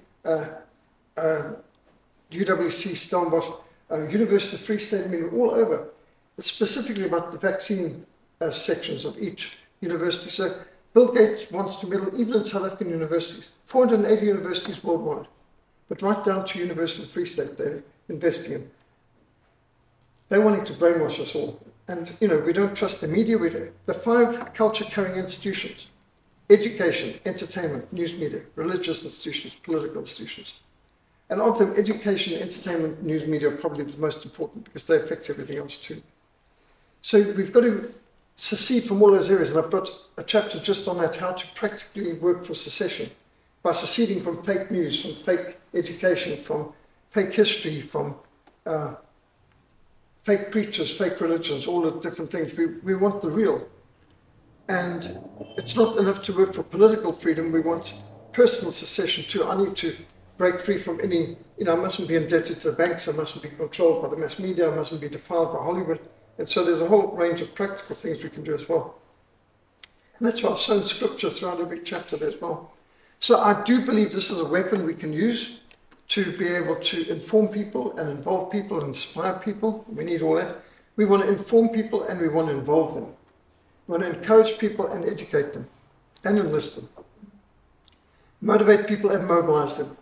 UWC, Stellenbosch, University of Free State, I mean, all over. It's specifically about the vaccine sections of each university. So Bill Gates wants to meddle even in South African universities, 480 universities worldwide, but right down to University of Free State they're investing in. They're wanting to brainwash us all. And, you know, we don't trust the media. The 5 culture-carrying institutions: education, entertainment, news media, religious institutions, political institutions. And of them, education, entertainment, news media are probably the most important because they affect everything else too. So we've got to secede from all those areas. And I've got a chapter just on that, how to practically work for secession by seceding from fake news, from fake education, from fake history, from fake preachers, fake religions, all the different things. We want the real. And it's not enough to work for political freedom. We want personal secession too. I need to break free from any, I mustn't be indebted to the banks, I mustn't be controlled by the mass media, I mustn't be defiled by Hollywood. And so there's a whole range of practical things we can do as well. And that's why I've shown scripture throughout every chapter there as well. So I do believe this is a weapon we can use to be able to inform people and involve people and inspire people. We need all that. We want to inform people and we want to involve them. We want to encourage people and educate them and enlist them. Motivate people and mobilize them.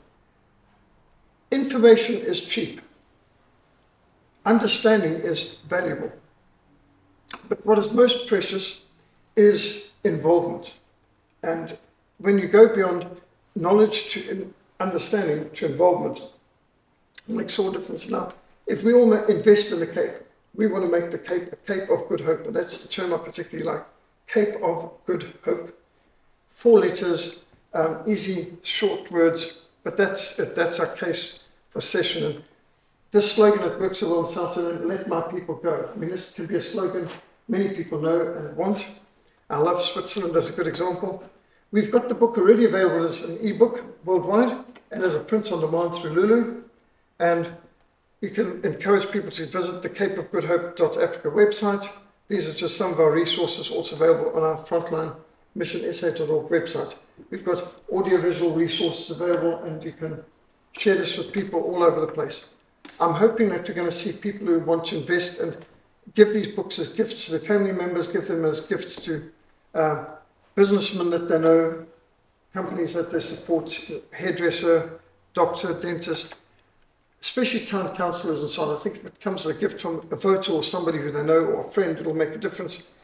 Information is cheap. Understanding is valuable. But what is most precious is involvement. And when you go beyond knowledge to understanding to involvement, it makes all difference. Now, if we all invest in the Cape, we want to make the Cape a Cape of Good Hope, and that's the term I particularly like, Cape of Good Hope. 4 letters, easy, short words, but that's it. That's our case for session. And this slogan that works well in South Sudan, let my people go. I mean, this can be a slogan many people know and want. I love Switzerland as a good example. We've got the book already available as an ebook worldwide and as a print on demand through Lulu. And you can encourage people to visit the capeofgoodhope.africa website. These are just some of our resources also available on our Frontline missionsa.org website. We've got audiovisual resources available and you can share this with people all over the place. I'm hoping that we're going to see people who want to invest and give these books as gifts to their family members, give them as gifts to businessmen that they know, companies that they support, hairdresser, doctor, dentist, especially town councillors and so on. I think if it comes as a gift from a voter or somebody who they know or a friend, it'll make a difference.